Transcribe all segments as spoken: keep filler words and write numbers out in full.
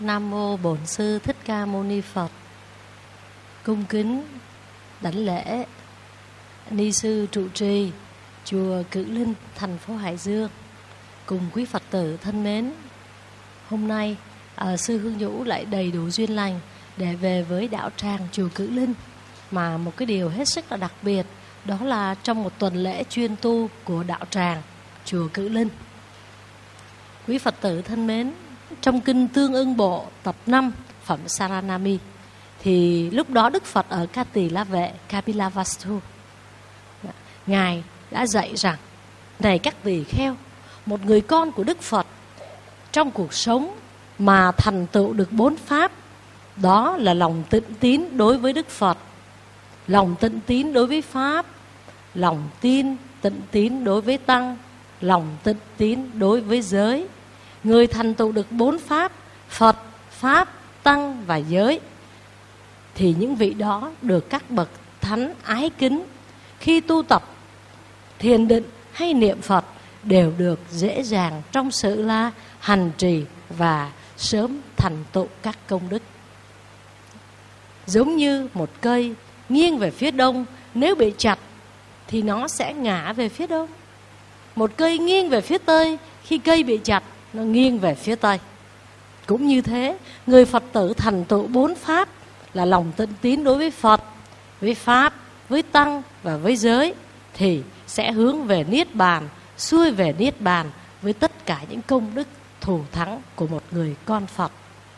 Nam mô Bổn Sư Thích Ca Mâu Ni Phật. Cung kính đảnh lễ ni sư trụ trì chùa Cự Linh, thành phố Hải Dương, cùng quý Phật tử thân mến. Hôm nay à, sư Hương Nhũ lại đầy đủ duyên lành để về với đạo tràng chùa Cự Linh, mà một cái điều hết sức là đặc biệt đó là trong một tuần lễ chuyên tu của đạo tràng chùa Cự Linh. Quý Phật tử thân mến, trong kinh Tương Ưng Bộ tập năm phẩm Saranami thì lúc đó Đức Phật ở Ca Tỳ La Vệ Kapilavastu, Ngài đã dạy rằng: này các tỳ kheo, một người con của Đức Phật trong cuộc sống mà thành tựu được bốn pháp, đó là lòng tịnh tín đối với Đức Phật, lòng tịnh tín đối với Pháp, lòng tin tịnh tín đối với Tăng, lòng tịnh tín đối với giới. Người thành tựu được bốn pháp, Phật, Pháp, Tăng và giới, thì những vị đó được các bậc thánh ái kính. Khi tu tập thiền định hay niệm Phật đều được dễ dàng trong sự là hành trì và sớm thành tựu các công đức. Giống như một cây nghiêng về phía đông, nếu bị chặt thì nó sẽ ngã về phía đông. Một cây nghiêng về phía tây, khi cây bị chặt nó nghiêng về phía tây. Cũng như thế, người Phật tử thành tựu bốn pháp là lòng tịnh tín đối với Phật, với Pháp, với Tăng và với giới, thì sẽ hướng về Niết Bàn, xuôi về Niết Bàn với tất cả những công đức thù thắng của một người con Phật.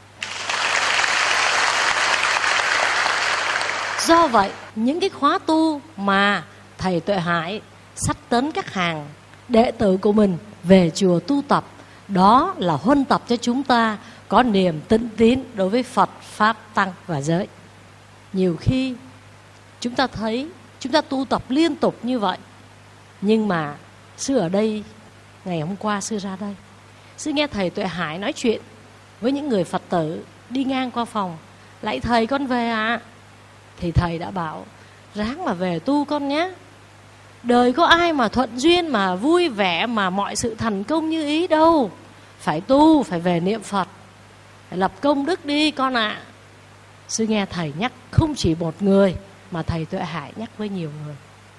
Do vậy, những cái khóa tu mà Thầy Tuệ Hải sắp tấn các hàng đệ tử của mình về chùa tu tập, đó là huân tập cho chúng ta có niềm tịnh tín đối với Phật, Pháp, Tăng và giới. Nhiều khi chúng ta thấy chúng ta tu tập liên tục như vậy, nhưng mà sư ở đây, ngày hôm qua sư ra đây, sư nghe Thầy Tuệ Hải nói chuyện với những người Phật tử đi ngang qua phòng: lạy thầy, con về ạ. À? Thì thầy đã bảo: ráng mà về tu con nhé. Đời có ai mà thuận duyên, mà vui vẻ, mà mọi sự thành công như ý đâu. Phải tu, phải về niệm Phật, phải lập công đức đi con ạ. À. Sư nghe thầy nhắc không chỉ một người, mà Thầy Tuệ Hải nhắc với nhiều người.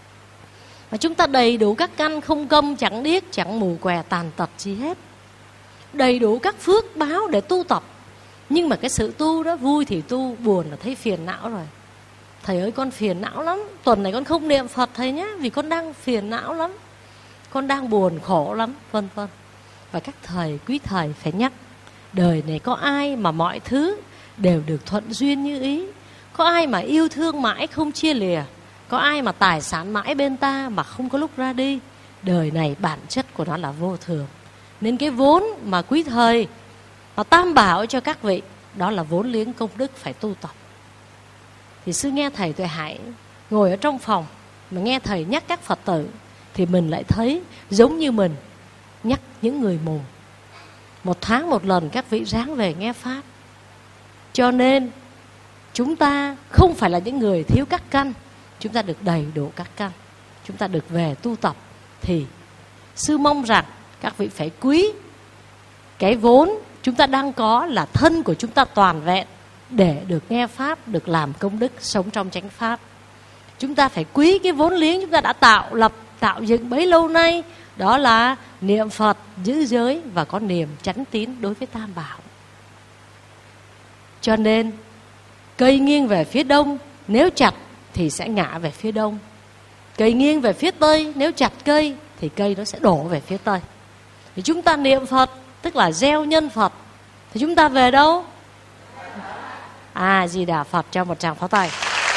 Và chúng ta đầy đủ các căn, không câm, chẳng điếc, chẳng mù què, tàn tật gì hết. Đầy đủ các phước báo để tu tập. Nhưng mà cái sự tu đó, vui thì tu, buồn là thấy phiền não rồi. Thầy ơi, con phiền não lắm, tuần này con không niệm Phật thầy nhé, vì con đang phiền não lắm, con đang buồn khổ lắm, vân vân. Và các thầy, quý thầy phải nhắc: đời này có ai mà mọi thứ đều được thuận duyên như ý? Có ai mà yêu thương mãi không chia lìa? Có ai mà tài sản mãi bên ta mà không có lúc ra đi? Đời này bản chất của nó là vô thường. Nên cái vốn mà quý thầy và tam bảo cho các vị, đó là vốn liếng công đức phải tu tập. Thì sư nghe Thầy Tuệ Hải ngồi ở trong phòng mà nghe thầy nhắc các Phật tử, thì mình lại thấy giống như mình nhắc những người mù. Một tháng một lần các vị ráng về nghe Pháp. Cho nên chúng ta không phải là những người thiếu các căn, chúng ta được đầy đủ các căn, chúng ta được về tu tập. Thì sư mong rằng các vị phải quý cái vốn chúng ta đang có, là thân của chúng ta toàn vẹn, để được nghe Pháp, được làm công đức, sống trong chánh Pháp. Chúng ta phải quý cái vốn liếng chúng ta đã tạo lập, tạo dựng bấy lâu nay, đó là niệm Phật, giữ giới và có niềm chánh tín đối với Tam Bảo. Cho nên cây nghiêng về phía đông, nếu chặt thì sẽ ngã về phía đông. Cây nghiêng về phía tây, nếu chặt cây thì cây nó sẽ đổ về phía tây. Thì chúng ta niệm Phật, tức là gieo nhân Phật, thì chúng ta về đâu? À, Di Đà Phật, cho một tràng pháo tay.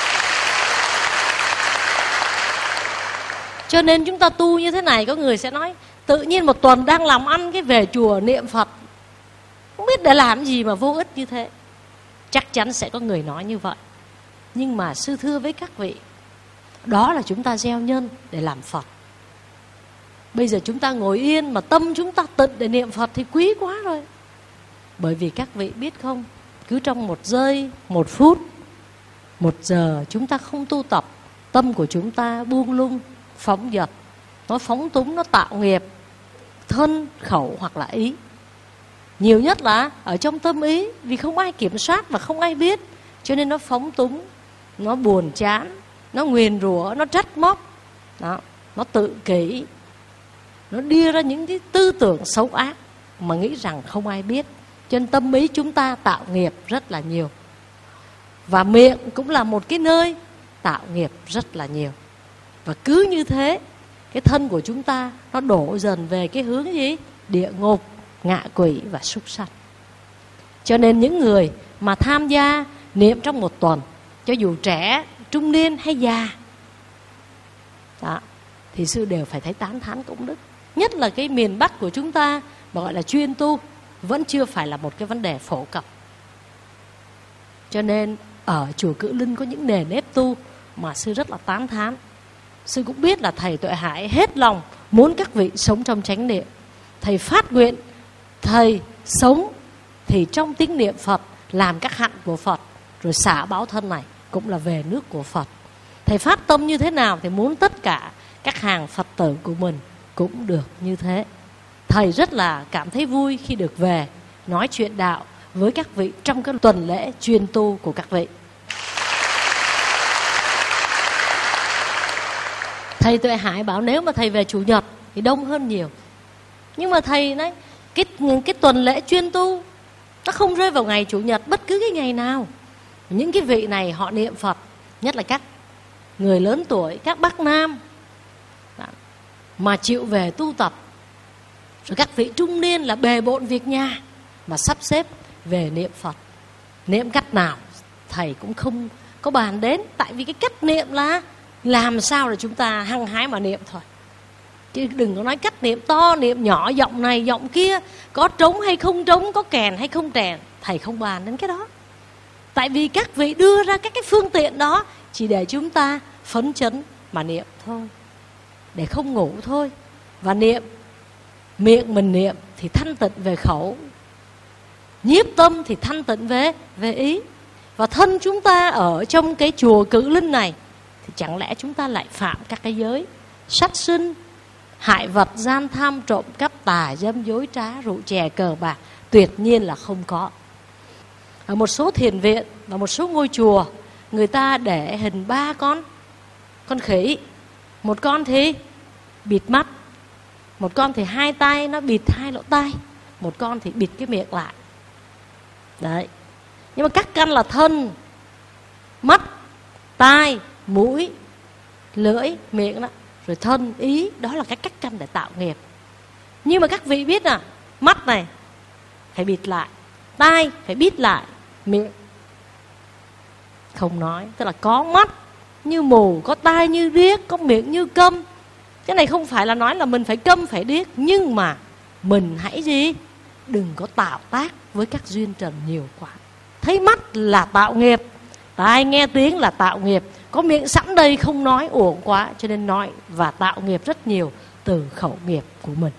Cho nên chúng ta tu như thế này, có người sẽ nói: tự nhiên một tuần đang làm ăn cái về chùa niệm Phật, không biết để làm gì mà vô ích như thế. Chắc chắn sẽ có người nói như vậy. Nhưng mà sư thưa với các vị, đó là chúng ta gieo nhân để làm Phật. Bây giờ chúng ta ngồi yên mà tâm chúng ta tịnh để niệm Phật thì quý quá rồi. Bởi vì các vị biết không, cứ trong một giây, một phút, một giờ chúng ta không tu tập, tâm của chúng ta buông lung, phóng dật, nó phóng túng, nó tạo nghiệp thân, khẩu hoặc là ý. Nhiều nhất là ở trong tâm ý, vì không ai kiểm soát và không ai biết, cho nên nó phóng túng, nó buồn chán, nó nguyền rủa, nó trách móc, đó, nó tự kỷ, nó đưa ra những cái tư tưởng xấu ác mà nghĩ rằng không ai biết. Cho nên tâm ý chúng ta tạo nghiệp rất là nhiều. Và miệng cũng là một cái nơi tạo nghiệp rất là nhiều. Và cứ như thế, cái thân của chúng ta nó đổ dần về cái hướng gì? Địa ngục, ngạ quỷ và súc sanh. Cho nên những người mà tham gia niệm trong một tuần, cho dù trẻ, trung niên hay già, đó, thì sư đều phải thấy tán thán công đức. Nhất là cái miền Bắc của chúng ta mà gọi là chuyên tu, vẫn chưa phải là một cái vấn đề phổ cập. Cho nên ở chùa Cự Linh có những nề nếp tu mà sư rất là tán thán. Sư cũng biết là thầy Tuệ Hải hết lòng muốn các vị sống trong chánh niệm. Thầy phát nguyện thầy sống thì trong tiếng niệm Phật, làm các hạnh của Phật, rồi xả báo thân này cũng là về nước của Phật. Thầy phát tâm như thế nào thì muốn tất cả các hàng Phật tử của mình cũng được như thế. Thầy rất là cảm thấy vui khi được về nói chuyện đạo với các vị trong cái tuần lễ chuyên tu của các vị. Thầy Tuệ Hải bảo nếu mà thầy về Chủ nhật thì đông hơn nhiều. Nhưng mà thầy nói cái, cái tuần lễ chuyên tu nó không rơi vào ngày Chủ nhật, bất cứ cái ngày nào. Những cái vị này họ niệm Phật, nhất là các người lớn tuổi, các bác Nam mà chịu về tu tập. Rồi các vị trung niên là bề bộn việc nhà mà sắp xếp về niệm Phật. Niệm cách nào thầy cũng không có bàn đến. Tại vì cái cách niệm là làm sao để chúng ta hăng hái mà niệm thôi. Chứ đừng có nói cách niệm to, niệm nhỏ, giọng này, giọng kia, có trống hay không trống, có kèn hay không kèn. Thầy không bàn đến cái đó. Tại vì các vị đưa ra các cái phương tiện đó chỉ để chúng ta phấn chấn mà niệm thôi, để không ngủ thôi. Và niệm, miệng mình niệm thì thanh tịnh về khẩu, nhiếp tâm thì thanh tịnh về, về ý. Và thân chúng ta ở trong cái chùa Cự Linh này thì chẳng lẽ chúng ta lại phạm các cái giới sát sinh, hại vật, gian tham, trộm cắp, tà dâm, dối trá, rượu chè, cờ bạc? Tuyệt nhiên là không có. Ở một số thiền viện và một số ngôi chùa, người ta để hình ba con con khỉ. Một con thì bịt mắt, một con thì hai tay nó bịt hai lỗ tai, một con thì bịt cái miệng lại. Đấy. Nhưng mà các căn là thân, mắt, tai, mũi, lưỡi, miệng đó, rồi thân, ý, đó là cái cách căn để tạo nghiệp. Nhưng mà các vị biết à, mắt này phải bịt lại, tai phải bịt lại, miệng không nói. Tức là có mắt như mù, có tai như điếc, có miệng như câm. Cái này không phải là nói là mình phải câm phải điếc, nhưng mà mình hãy gì? Đừng có tạo tác với các duyên trần nhiều quá. Thấy mắt là tạo nghiệp, tai nghe tiếng là tạo nghiệp, có miệng sẵn đây không nói uổng quá, cho nên nói và tạo nghiệp rất nhiều từ khẩu nghiệp của mình.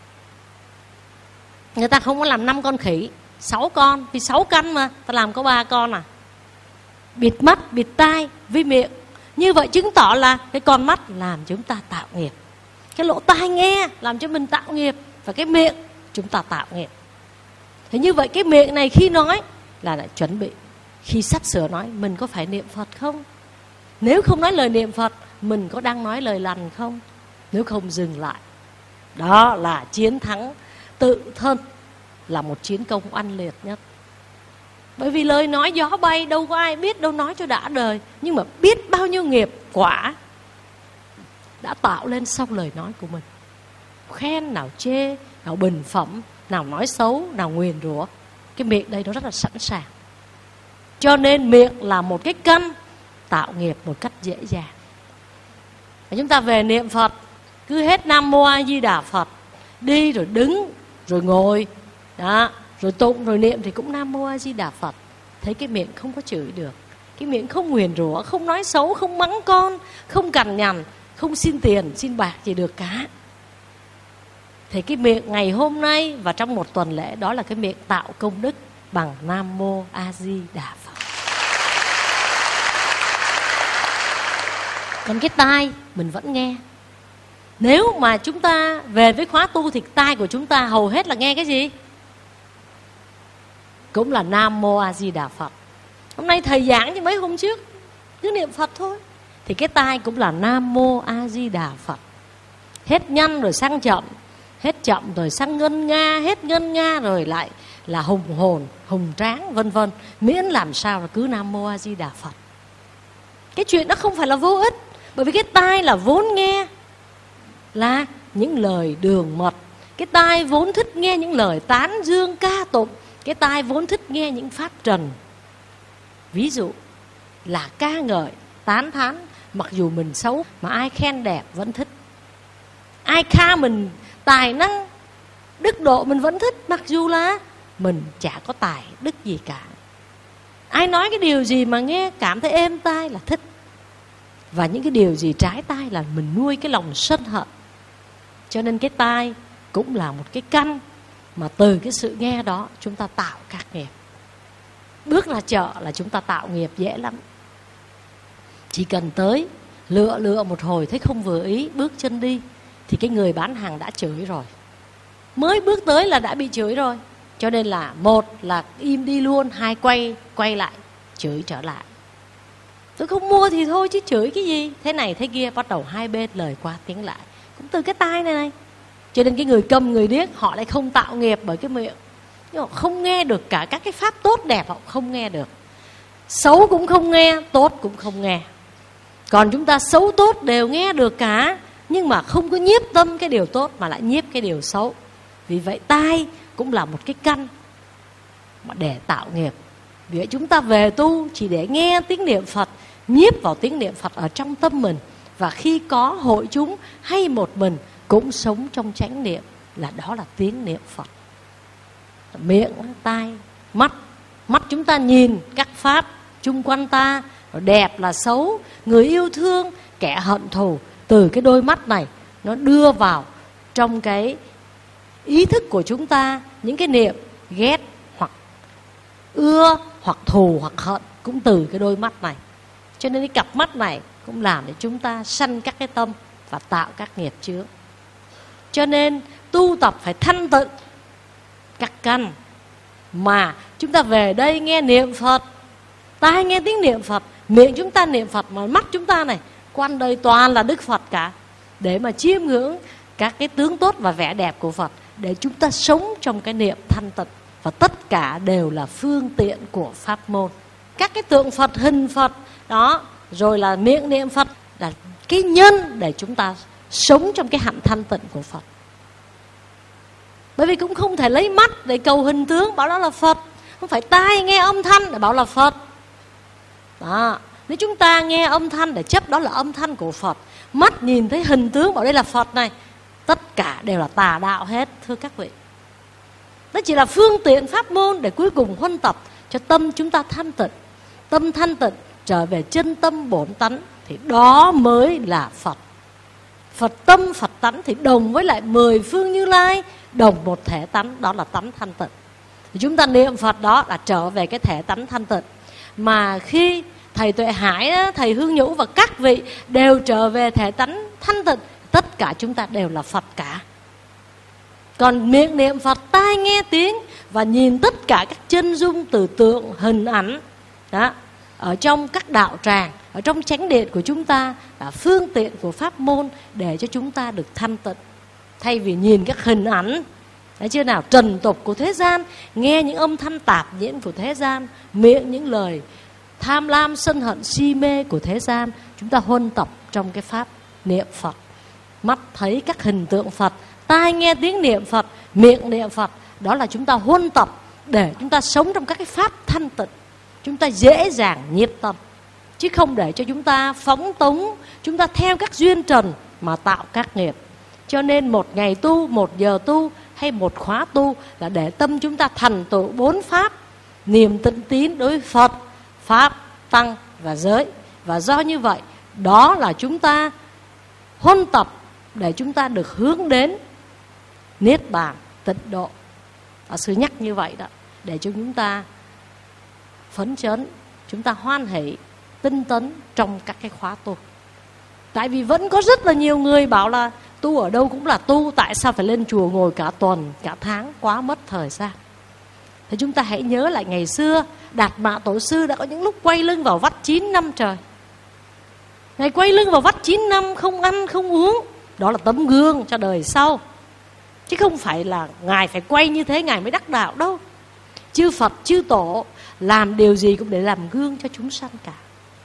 Người ta không có làm năm con khỉ, sáu con, vì sáu căn mà, ta làm có ba con à. Bịt mắt, bịt tai với miệng. Như vậy chứng tỏ là cái con mắt làm chúng ta tạo nghiệp, cái lỗ tai nghe làm cho mình tạo nghiệp, và cái miệng chúng ta tạo nghiệp. Thế như vậy cái miệng này khi nói là lại chuẩn bị, khi sắp sửa nói mình có phải niệm Phật không? Nếu không nói lời niệm Phật, mình có đang nói lời lành không? Nếu không dừng lại. Đó là chiến thắng tự thân, là một chiến công oanh liệt nhất. Bởi vì lời nói gió bay, đâu có ai biết đâu nói cho đã đời. Nhưng mà biết bao nhiêu nghiệp quả đã tạo lên sau lời nói của mình. Khen, nào chê, nào bình phẩm, nào nói xấu, nào nguyền rủa. Cái miệng đây nó rất là sẵn sàng. Cho nên miệng là một cái căn tạo nghiệp một cách dễ dàng. Và chúng ta về niệm Phật, cứ hết Nam Mô A Di Đà Phật, đi rồi đứng, rồi ngồi, đó, rồi tụng, rồi niệm thì cũng Nam Mô A Di Đà Phật. Thấy cái miệng không có chửi được, cái miệng không nguyền rủa, không nói xấu, không mắng con, không cằn nhằn, không xin tiền, xin bạc gì được cả. Thì cái miệng ngày hôm nay và trong một tuần lễ, đó là cái miệng tạo công đức bằng Nam Mô A Di Đà Phật. Còn cái tai mình vẫn nghe. Nếu mà chúng ta về với khóa tu thì tai của chúng ta hầu hết là nghe cái gì? cũng là Nam Mô A Di Đà Phật. Hôm nay thầy giảng như mấy hôm trước, cứ niệm Phật thôi. Thì cái tai cũng là Nam Mô A Di Đà Phật. Hết nhanh rồi sang chậm, hết chậm rồi sang ngân nga, hết ngân nga rồi lại là hùng hồn, hùng tráng, vân vân. Miễn làm sao là cứ Nam Mô A Di Đà Phật. Cái chuyện đó không phải là vô ích, bởi vì cái tai là vốn nghe là những lời đường mật. Cái tai vốn thích nghe những lời tán dương ca tụng. Cái tai vốn thích nghe những pháp trần. Ví dụ là ca ngợi, tán thán. Mặc dù mình xấu mà ai khen đẹp vẫn thích. Ai kha mình tài năng, đức độ mình vẫn thích, mặc dù là mình chả có tài đức gì cả. Ai nói cái điều gì mà nghe cảm thấy êm tai là thích. Và những cái điều gì trái tai là mình nuôi cái lòng sân hận. Cho nên cái tai cũng là một cái căn mà từ cái sự nghe đó chúng ta tạo các nghiệp. Bước ra chợ là chúng ta tạo nghiệp dễ lắm. Chỉ cần tới lựa lựa một hồi thấy không vừa ý, bước chân đi thì cái người bán hàng đã chửi rồi. Mới bước tới là đã bị chửi rồi. Cho nên là một là im đi luôn, hai quay quay lại chửi trở lại. Tôi không mua thì thôi chứ chửi cái gì. Thế này thế kia, bắt đầu hai bên lời qua tiếng lại. Cũng từ cái tai này này. Cho nên cái người câm người điếc họ lại không tạo nghiệp bởi cái miệng. Nhưng họ không nghe được cả các cái pháp tốt đẹp, họ không nghe được. Xấu cũng không nghe, tốt cũng không nghe. Còn chúng ta xấu tốt đều nghe được cả, nhưng mà không có nhiếp tâm cái điều tốt mà lại nhiếp cái điều xấu. Vì vậy tai cũng là một cái căn mà để tạo nghiệp. Vì vậy chúng ta về tu chỉ để nghe tiếng niệm Phật, nhiếp vào tiếng niệm Phật ở trong tâm mình. Và khi có hội chúng hay một mình cũng sống trong chánh niệm, là đó là tiếng niệm Phật. Miệng, tai, mắt. Mắt chúng ta nhìn các pháp chung quanh ta, đẹp là xấu, người yêu thương, kẻ hận thù. Từ cái đôi mắt này nó đưa vào trong cái ý thức của chúng ta những cái niệm ghét hoặc ưa hoặc thù hoặc hận cũng từ cái đôi mắt này. Cho nên cái cặp mắt này cũng làm để chúng ta sanh các cái tâm và tạo các nghiệp chướng. Cho nên tu tập phải thanh tịnh các căn. Mà chúng ta về đây nghe niệm Phật, tai nghe tiếng niệm Phật, miệng chúng ta niệm Phật, mà mắt chúng ta này quanh đây toàn là Đức Phật cả, để mà chiêm ngưỡng các cái tướng tốt và vẻ đẹp của Phật, để chúng ta sống trong cái niệm thanh tịnh. Và tất cả đều là phương tiện của pháp môn. Các cái tượng Phật, hình Phật đó, rồi là miệng niệm Phật là cái nhân để chúng ta sống trong cái hạnh thanh tịnh của Phật. Bởi vì cũng không thể lấy mắt để cầu hình tướng bảo đó là Phật, không phải tai nghe âm thanh để bảo là Phật. Đó. Nếu chúng ta nghe âm thanh để chấp đó là âm thanh của Phật, mắt nhìn thấy hình tướng bảo đây là Phật này, tất cả đều là tà đạo hết, thưa các vị. Đó chỉ là phương tiện pháp môn để cuối cùng huân tập cho tâm chúng ta thanh tịnh. Tâm thanh tịnh trở về chân tâm bổn tánh thì đó mới là Phật. Phật tâm, Phật tánh thì đồng với lại mười phương Như Lai, đồng một thể tánh, đó là tánh thanh tịnh. Thì chúng ta niệm Phật đó là trở về cái thể tánh thanh tịnh. Mà khi thầy Tuệ Hải, thầy Hương Nhũ và các vị đều trở về thể tánh thanh tịnh, tất cả chúng ta đều là Phật cả. Còn miệng niệm Phật, tai nghe tiếng và nhìn tất cả các chân dung từ tượng, hình ảnh đó, ở trong các đạo tràng, ở trong chánh điện của chúng ta là phương tiện của pháp môn để cho chúng ta được thanh tịnh. Thay vì nhìn các hình ảnh, thấy chưa nào, trần tục của thế gian, nghe những âm thanh tạp nhiễm của thế gian, miệng những lời tham lam, sân hận, si mê của thế gian, chúng ta huân tập trong cái pháp niệm Phật. Mắt thấy các hình tượng Phật, tai nghe tiếng niệm Phật, miệng niệm Phật, đó là chúng ta huân tập để chúng ta sống trong các cái pháp thanh tịnh. Chúng ta dễ dàng nhiếp tâm, chứ không để cho chúng ta phóng túng, chúng ta theo các duyên trần mà tạo các nghiệp. Cho nên một ngày tu, một giờ tu hay một khóa tu là để tâm chúng ta thành tựu bốn pháp: niềm tịnh tín đối với Phật, Pháp, Tăng và giới. Và do như vậy, đó là chúng ta huân tập để chúng ta được hướng đến Niết Bàn, tịnh độ. Và sư nhắc như vậy đó, để cho chúng ta phấn chấn, chúng ta hoan hỷ, tinh tấn trong các cái khóa tu. Tại vì vẫn có rất là nhiều người bảo là tu ở đâu cũng là tu, tại sao phải lên chùa ngồi cả tuần, cả tháng, quá mất thời gian. Thì chúng ta hãy nhớ lại ngày xưa Đạt Mạ Tổ sư đã có những lúc quay lưng vào vắt chín năm trời. Ngài quay lưng vào vắt chín năm không ăn không uống. Đó là tấm gương cho đời sau. Chứ không phải là Ngài phải quay như thế Ngài mới đắc đạo đâu. Chư Phật, chư Tổ làm điều gì cũng để làm gương cho chúng sanh cả.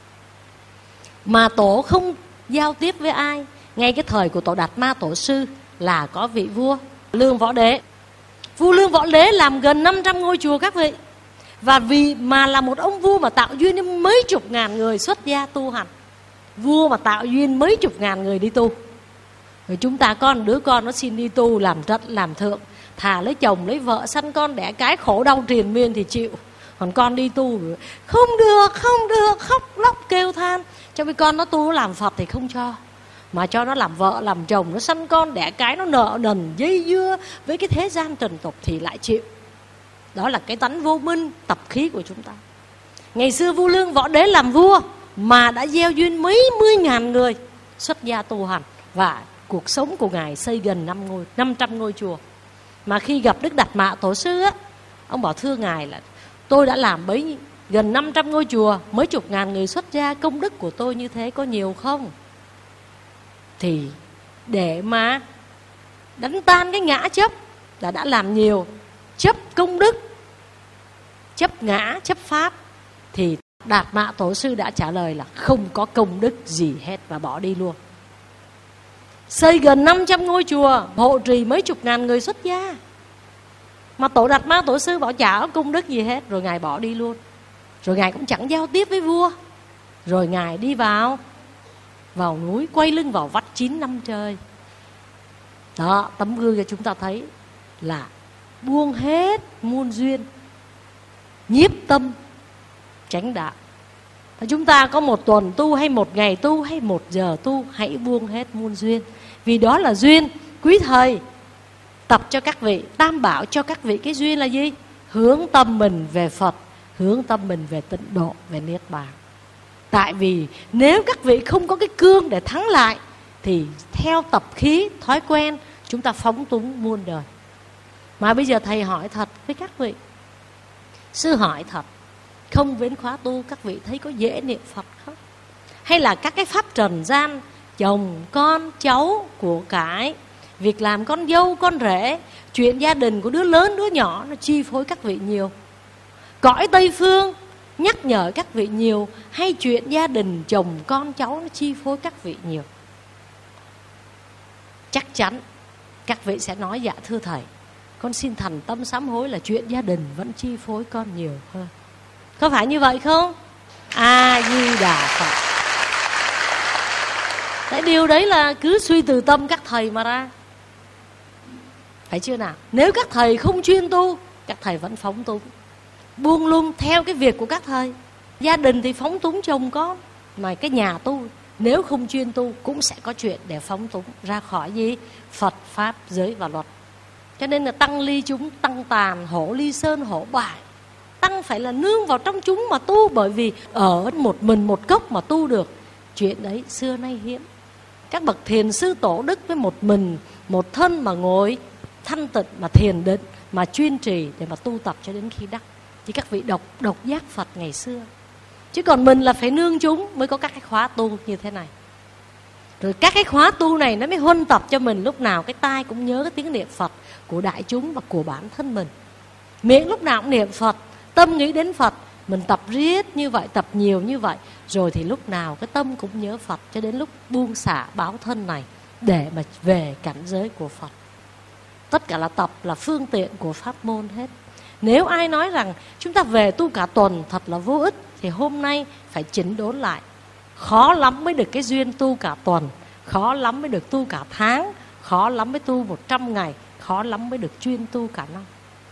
Mà Tổ không giao tiếp với ai. Ngay cái thời của Tổ Đạt Ma Tổ sư là có vị vua Lương Võ Đế. Vua Lương Võ Đế làm gần năm trăm ngôi chùa các vị. Và vì mà là một ông vua mà tạo duyên đến mấy chục ngàn người xuất gia tu hành. Vua mà tạo duyên mấy chục ngàn người đi tu. Rồi chúng ta có một đứa con nó xin đi tu làm trật làm thượng, thà lấy chồng lấy vợ sanh con đẻ cái khổ đau triền miên thì chịu. Còn con đi tu không được, không được, khóc lóc kêu than. Cho vì con nó tu nó làm Phật thì không cho, mà cho nó làm vợ làm chồng, nó sanh con đẻ cái, nó nợ nần dây dưa với cái thế gian trần tục thì lại chịu. Đó là cái tánh vô minh tập khí của chúng ta. Ngày xưa vua Lương Võ Đế làm vua mà đã gieo duyên mấy mươi ngàn người xuất gia tu hành. Và cuộc sống của Ngài xây gần năm ngôi, năm trăm ngôi chùa. Mà khi gặp Đức Đạt Mạ Tổ sư á, ông bảo thưa Ngài là tôi đã làm bấy gần năm trăm ngôi chùa, mấy chục ngàn người xuất gia, công đức của tôi như thế có nhiều không? Thì để mà đánh tan cái ngã chấp là đã làm nhiều. Chấp công đức, chấp ngã, chấp pháp, thì Đạt Mạ Tổ sư đã trả lời là không có công đức gì hết và bỏ đi luôn. Xây gần năm trăm ngôi chùa, hộ trì mấy chục ngàn người xuất gia, mà Tổ Đạt Ma Tổ sư bảo chả có công đức gì hết. Rồi Ngài bỏ đi luôn. Rồi Ngài cũng chẳng giao tiếp với vua. Rồi Ngài đi vào Vào núi, quay lưng vào vắt chín năm trời. Đó, tấm gương cho chúng ta thấy là buông hết muôn duyên, nhiếp tâm, chánh đạo. Và chúng ta có một tuần tu hay một ngày tu hay một giờ tu, hãy buông hết muôn duyên. Vì đó là duyên. Quý thầy tập cho các vị, tam bảo cho các vị cái duyên là gì? Hướng tâm mình về Phật, hướng tâm mình về tịnh độ, về Niết Bàn. Tại vì nếu các vị không có cái cương để thắng lại thì theo tập khí, thói quen, chúng ta phóng túng muôn đời. Mà bây giờ thầy hỏi thật với các vị, sư hỏi thật, không đến khóa tu các vị thấy có dễ niệm Phật không? Hay là các cái pháp trần gian, chồng, con, cháu, của cải, việc làm con dâu, con rể, chuyện gia đình của đứa lớn, đứa nhỏ nó chi phối các vị nhiều? Cõi Tây Phương nhắc nhở các vị nhiều, hay chuyện gia đình, chồng, con, cháu nó chi phối các vị nhiều? Chắc chắn các vị sẽ nói dạ thưa thầy, con xin thành tâm sám hối là chuyện gia đình vẫn chi phối con nhiều hơn. Có phải như vậy không? A Di Đà Phật. Tại điều đấy là cứ suy từ tâm các thầy mà ra. Phải chưa nào? Nếu các thầy không chuyên tu, các thầy vẫn phóng túng, buông lung theo cái việc của các thầy. Gia đình thì phóng túng chồng con, mà cái nhà tu nếu không chuyên tu cũng sẽ có chuyện để phóng túng ra khỏi gì? Phật, Pháp, giới và luật. Cho nên là tăng ly chúng, tăng tàn, hổ ly sơn, hổ bại. Tăng phải là nương vào trong chúng mà tu, bởi vì ở một mình một cốc mà tu được, chuyện đấy xưa nay hiếm. Các bậc thiền sư tổ đức với một mình, một thân mà ngồi thanh tịnh, mà thiền định, mà chuyên trì để mà tu tập cho đến khi đắc. Thì các vị độc, độc giác Phật ngày xưa. Chứ còn mình là phải nương chúng mới có các cái khóa tu như thế này. Rồi các cái khóa tu này nó mới huân tập cho mình lúc nào cái tai cũng nhớ cái tiếng niệm Phật của đại chúng và của bản thân mình. Miệng lúc nào cũng niệm Phật, tâm nghĩ đến Phật. Mình tập riết như vậy, tập nhiều như vậy, rồi thì lúc nào cái tâm cũng nhớ Phật, cho đến lúc buông xả báo thân này để mà về cảnh giới của Phật. Tất cả là tập, là phương tiện của pháp môn hết. Nếu ai nói rằng chúng ta về tu cả tuần thật là vô ích, thì hôm nay phải chỉnh đốn lại. Khó lắm mới được cái duyên tu cả tuần, khó lắm mới được tu cả tháng, khó lắm mới tu một trăm ngày, khó lắm mới được chuyên tu cả năm.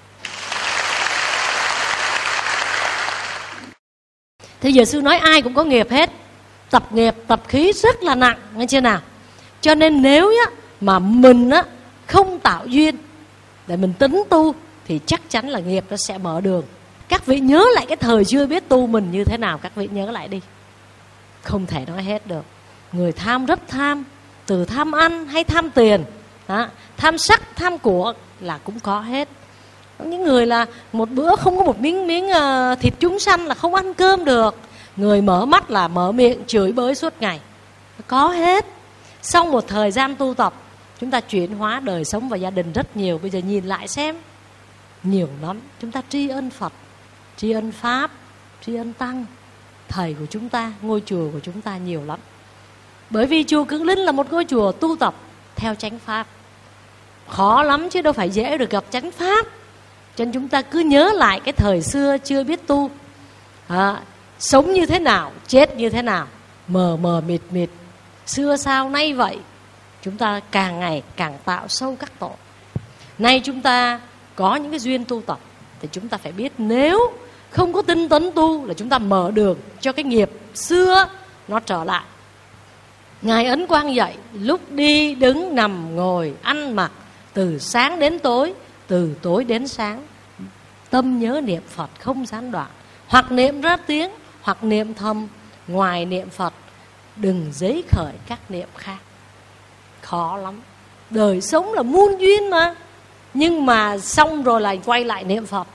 Thế giờ sư nói ai cũng có nghiệp hết. Tập nghiệp, tập khí rất là nặng, nghe chưa nào? Cho nên nếu á, mà mình á, không tạo duyên để mình tính tu, thì chắc chắn là nghiệp nó sẽ mở đường. Các vị nhớ lại cái thời chưa biết tu mình như thế nào, các vị nhớ lại đi. Không thể nói hết được. Người tham rất tham, từ tham ăn hay tham tiền, đó, tham sắc, tham của là cũng có hết. Những người là một bữa không có một miếng miếng uh, thịt chúng sanh là không ăn cơm được. Người mở mắt là mở miệng chửi bới suốt ngày. Có hết. Sau một thời gian tu tập, chúng ta chuyển hóa đời sống và gia đình rất nhiều. Bây giờ nhìn lại xem, nhiều lắm. Chúng ta tri ân Phật, tri ân Pháp, tri ân Tăng, thầy của chúng ta, ngôi chùa của chúng ta nhiều lắm. Bởi vì chùa Cửu Linh là một ngôi chùa tu tập theo chánh Pháp. Khó lắm chứ đâu phải dễ được gặp chánh Pháp. Cho nên chúng ta cứ nhớ lại cái thời xưa chưa biết tu, à, sống như thế nào, chết như thế nào, mờ mờ mịt mịt, xưa sao nay vậy. Chúng ta càng ngày càng tạo sâu các tội. Nay chúng ta có những cái duyên tu tập thì chúng ta phải biết, nếu không có tinh tấn tu là chúng ta mở đường cho cái nghiệp xưa nó trở lại. Ngài Ấn Quang dạy, lúc đi đứng nằm ngồi ăn mặc, từ sáng đến tối, từ tối đến sáng, tâm nhớ niệm Phật không gián đoạn. Hoặc niệm ra tiếng, hoặc niệm thầm. Ngoài niệm Phật, đừng giấy khởi các niệm khác. Khó lắm. Đời sống là muôn duyên mà. Nhưng mà xong rồi lại quay lại niệm Phật.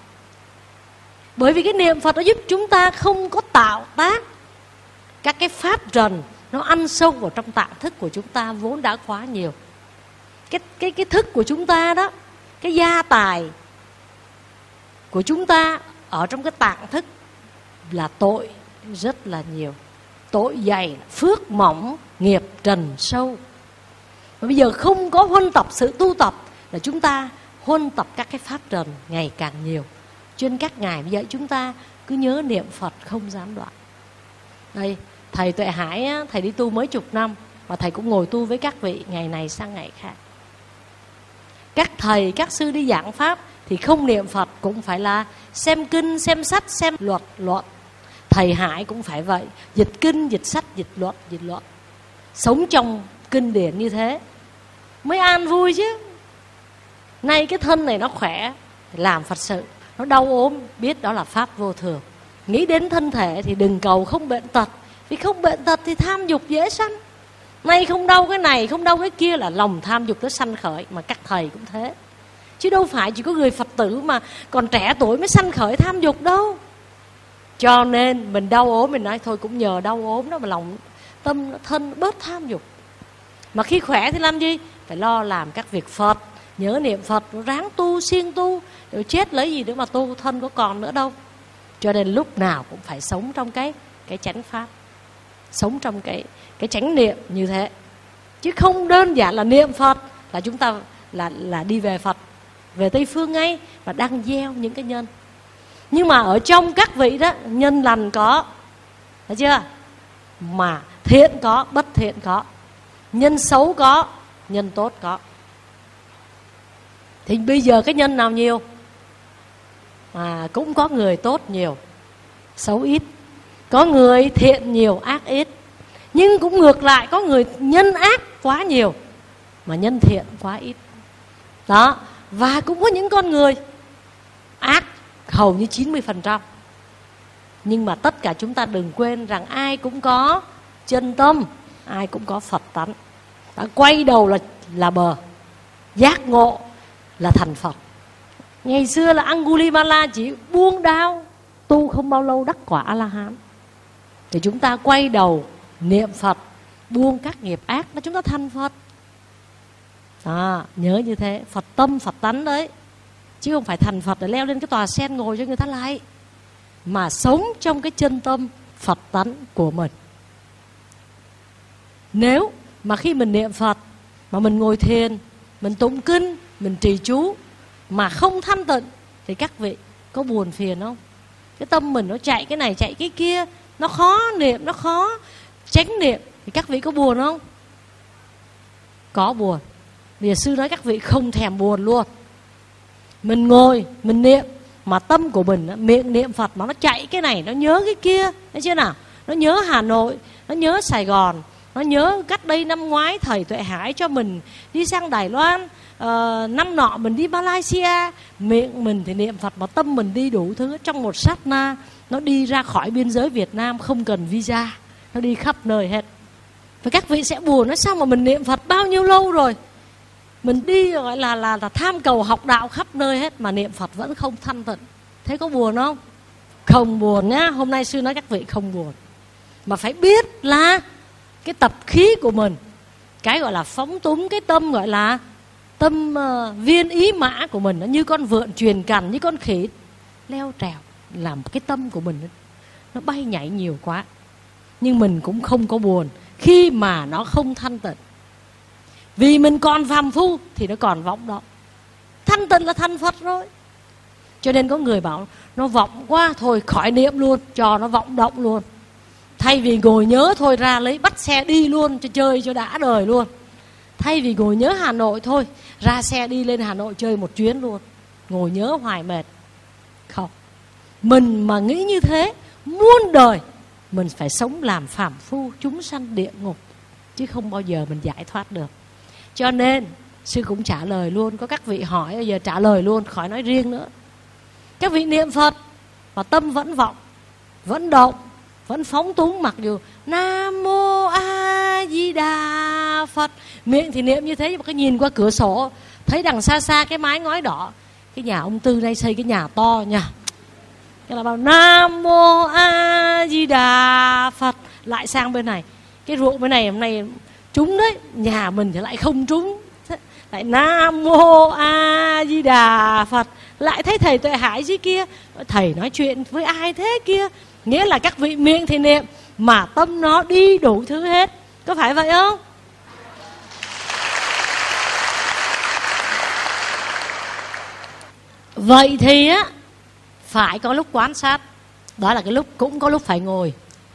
Bởi vì cái niệm Phật nó giúp chúng ta không có tạo tác các cái pháp trần nó ăn sâu vào trong tạng thức của chúng ta vốn đã quá nhiều. Cái, cái, cái thức của chúng ta đó, cái gia tài của chúng ta ở trong cái tạng thức là tội rất là nhiều. Tội dày, phước mỏng, nghiệp trần sâu. Và bây giờ không có huân tập sự tu tập là chúng ta huân tập các cái pháp trần ngày càng nhiều. Cho nên các ngài dạy chúng ta cứ nhớ niệm Phật không gián đoạn. Đây, thầy Tuệ Hải, thầy đi tu mấy chục năm và thầy cũng ngồi tu với các vị ngày này sang ngày khác. Các thầy, các sư đi giảng pháp thì không niệm Phật cũng phải là xem kinh, xem sách, xem luật, luận. Thầy Hải cũng phải vậy, dịch kinh, dịch sách, dịch luật, dịch luận. Sống trong kinh điển như thế mới an vui chứ. Nay cái thân này nó khỏe, làm Phật sự. Nó đau ốm, biết đó là pháp vô thường. Nghĩ đến thân thể thì đừng cầu không bệnh tật. Vì không bệnh tật thì tham dục dễ sanh. Nay không đau cái này, không đau cái kia là lòng tham dục nó sanh khởi. Mà các thầy cũng thế. Chứ đâu phải chỉ có người Phật tử mà còn trẻ tuổi mới sanh khởi tham dục đâu. Cho nên mình đau ốm, mình nói thôi cũng nhờ đau ốm đó mà lòng tâm thân bớt tham dục. Mà khi khỏe thì làm gì? Phải lo làm các việc Phật, nhớ niệm Phật, ráng tu, siêng tu. Rồi chết lấy gì nữa mà tu, thân có còn nữa đâu. Cho nên lúc nào cũng phải sống trong cái cái chánh pháp, sống trong cái cái chánh niệm như thế. Chứ không đơn giản là niệm Phật là chúng ta là là đi về Phật, về Tây Phương ngay và đang gieo những cái nhân. Nhưng mà ở trong các vị đó, nhân lành có, thấy chưa? Mà thiện có, bất thiện có. Nhân xấu có, nhân tốt có. Thì bây giờ cái nhân nào nhiều? Mà cũng có người tốt nhiều, xấu ít. Có người thiện nhiều, ác ít. Nhưng cũng ngược lại, có người nhân ác quá nhiều mà nhân thiện quá ít. Đó. Và cũng có những con người ác hầu như chín mươi phần trăm. Nhưng mà tất cả chúng ta đừng quên rằng ai cũng có chân tâm, ai cũng có Phật tánh. Đã quay đầu là, là bờ. Giác ngộ là thành Phật. Ngày xưa là Angulimala chỉ buông đao, tu không bao lâu đắc quả A-la-hán. Thì chúng ta quay đầu niệm Phật, buông các nghiệp ác, là chúng ta thành Phật. À, nhớ như thế, Phật tâm, Phật tánh đấy. Chứ không phải thành Phật để leo lên cái tòa sen ngồi cho người ta lạy. Mà sống trong cái chân tâm Phật tánh của mình. Nếu mà khi mình niệm Phật, mà mình ngồi thiền, mình tụng kinh, mình trì chú, mà không thanh tịnh, thì các vị có buồn phiền không? Cái tâm mình nó chạy cái này chạy cái kia, nó khó niệm, nó khó chánh niệm, thì các vị có buồn không? Có buồn. Bây giờ sư nói các vị không thèm buồn luôn. Mình ngồi, mình niệm, mà tâm của mình, miệng niệm Phật mà nó chạy cái này, nó nhớ cái kia, thấy chưa nào? Nó nhớ Hà Nội, nó nhớ Sài Gòn, nó nhớ cách đây năm ngoái thầy Tuệ Hải cho mình đi sang Đài Loan, uh, năm nọ mình đi Malaysia. Miệng mình thì niệm Phật mà tâm mình đi đủ thứ. Trong một sát na nó đi ra khỏi biên giới Việt Nam không cần visa, nó đi khắp nơi hết. Và các vị sẽ buồn, nói sao mà mình niệm Phật bao nhiêu lâu rồi Mình đi gọi là, là là tham cầu học đạo khắp nơi hết mà niệm Phật vẫn không thanh tịnh. Thế có buồn không? Không buồn nhá. Hôm nay sư nói các vị không buồn. Mà phải biết là cái tập khí của mình, cái gọi là phóng túng, cái tâm gọi là tâm uh, viên ý mã của mình, nó như con vượn truyền cằn, như con khỉ leo trèo, làm cái tâm của mình nó bay nhảy nhiều quá. Nhưng mình cũng không có buồn khi mà nó không thanh tịnh. Vì mình còn phàm phu thì nó còn vọng động. Thanh tịnh là thành Phật rồi. Cho nên có người bảo nó vọng quá, thôi khỏi niệm luôn, cho nó vọng động luôn. Thay vì ngồi nhớ thôi ra lấy bắt xe đi luôn cho chơi cho đã đời luôn. Thay vì ngồi nhớ Hà Nội thôi, ra xe đi lên Hà Nội chơi một chuyến luôn. Ngồi nhớ hoài mệt. Không. Mình mà nghĩ như thế, muôn đời mình phải sống làm phàm phu chúng sanh địa ngục, chứ không bao giờ mình giải thoát được. Cho nên sư cũng trả lời luôn. Có các vị hỏi bây giờ trả lời luôn, khỏi nói riêng nữa. Các vị niệm Phật và tâm vẫn vọng, vẫn động, vẫn phóng túng, mặc dù Nam Mô A Di Đà Phật, miệng thì niệm như thế, nhưng mà cái nhìn qua cửa sổ thấy đằng xa xa cái mái ngói đỏ. Cái nhà ông Tư đây xây cái nhà to nha, cái là bảo Nam Mô A Di Đà Phật, lại sang bên này cái ruộng bên này hôm nay trúng đấy, nhà mình thì lại không trúng, lại Nam Mô A Di Đà Phật, lại thấy thầy Tuệ Hải dưới kia, thầy nói chuyện với ai thế kia. Nghĩa là các vị miệng thì niệm mà tâm nó đi đủ thứ hết. Có phải vậy không? Vậy thì á, phải có lúc quan sát. Đó là cái lúc, cũng có lúc phải ngồi.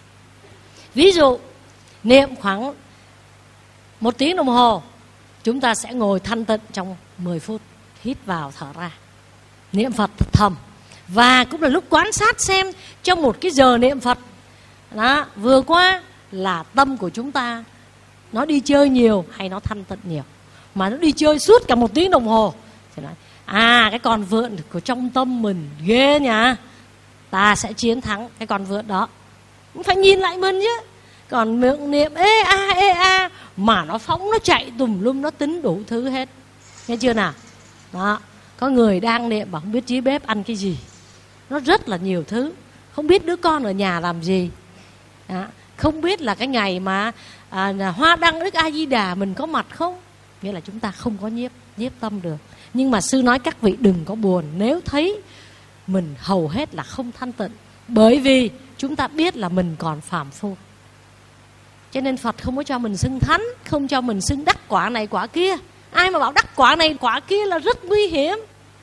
Ví dụ niệm khoảng một tiếng đồng hồ, chúng ta sẽ ngồi thanh tịnh trong mười phút, hít vào thở ra, niệm Phật thật thầm. Và cũng là lúc quan sát xem trong một cái giờ niệm Phật đó, vừa qua là tâm của chúng ta nó đi chơi nhiều hay nó thanh tịnh nhiều. Mà nó đi chơi suốt cả một tiếng đồng hồ thì nói à, cái con vượn của trong tâm mình ghê nhỉ, ta sẽ chiến thắng cái con vượn đó. Cũng phải nhìn lại mình chứ. Còn miệng niệm ê a ê a mà nó phóng, nó chạy tùm lum, nó tính đủ thứ hết. Nghe chưa nào? Đó. Có người đang niệm mà không biết dưới bếp ăn cái gì, nó rất là nhiều thứ. Không biết đứa con ở nhà làm gì. Đó. Không biết là cái ngày mà à, Hoa Đăng Đức A Di Đà mình có mặt không. Nghĩa là chúng ta không có nhiếp nhiếp tâm được. Nhưng mà sư nói các vị đừng có buồn nếu thấy mình hầu hết là không thanh tịnh. Bởi vì chúng ta biết là mình còn phàm phu. Cho nên Phật không có cho mình xưng thánh, không cho mình xưng đắc quả này quả kia. Ai mà bảo đắc quả này quả kia là rất nguy hiểm.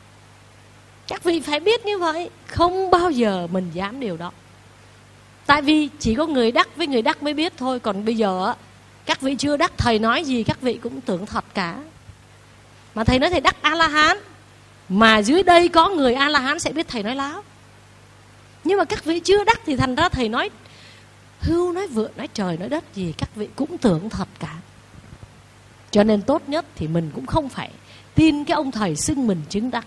Các vị phải biết như vậy. Không bao giờ mình dám điều đó. Tại vì chỉ có người đắc với người đắc mới biết thôi. Còn bây giờ các vị chưa đắc, thầy nói gì các vị cũng tưởng thật cả. Mà thầy nói thầy đắc A-la-hán, mà dưới đây có người A-la-hán sẽ biết thầy nói láo. Nhưng mà các vị chưa đắc thì thành ra thầy nói hưu, nói vượn, nói trời, nói đất gì các vị cũng tưởng thật cả. Cho nên tốt nhất thì mình cũng không phải tin cái ông thầy xưng mình chứng đắc.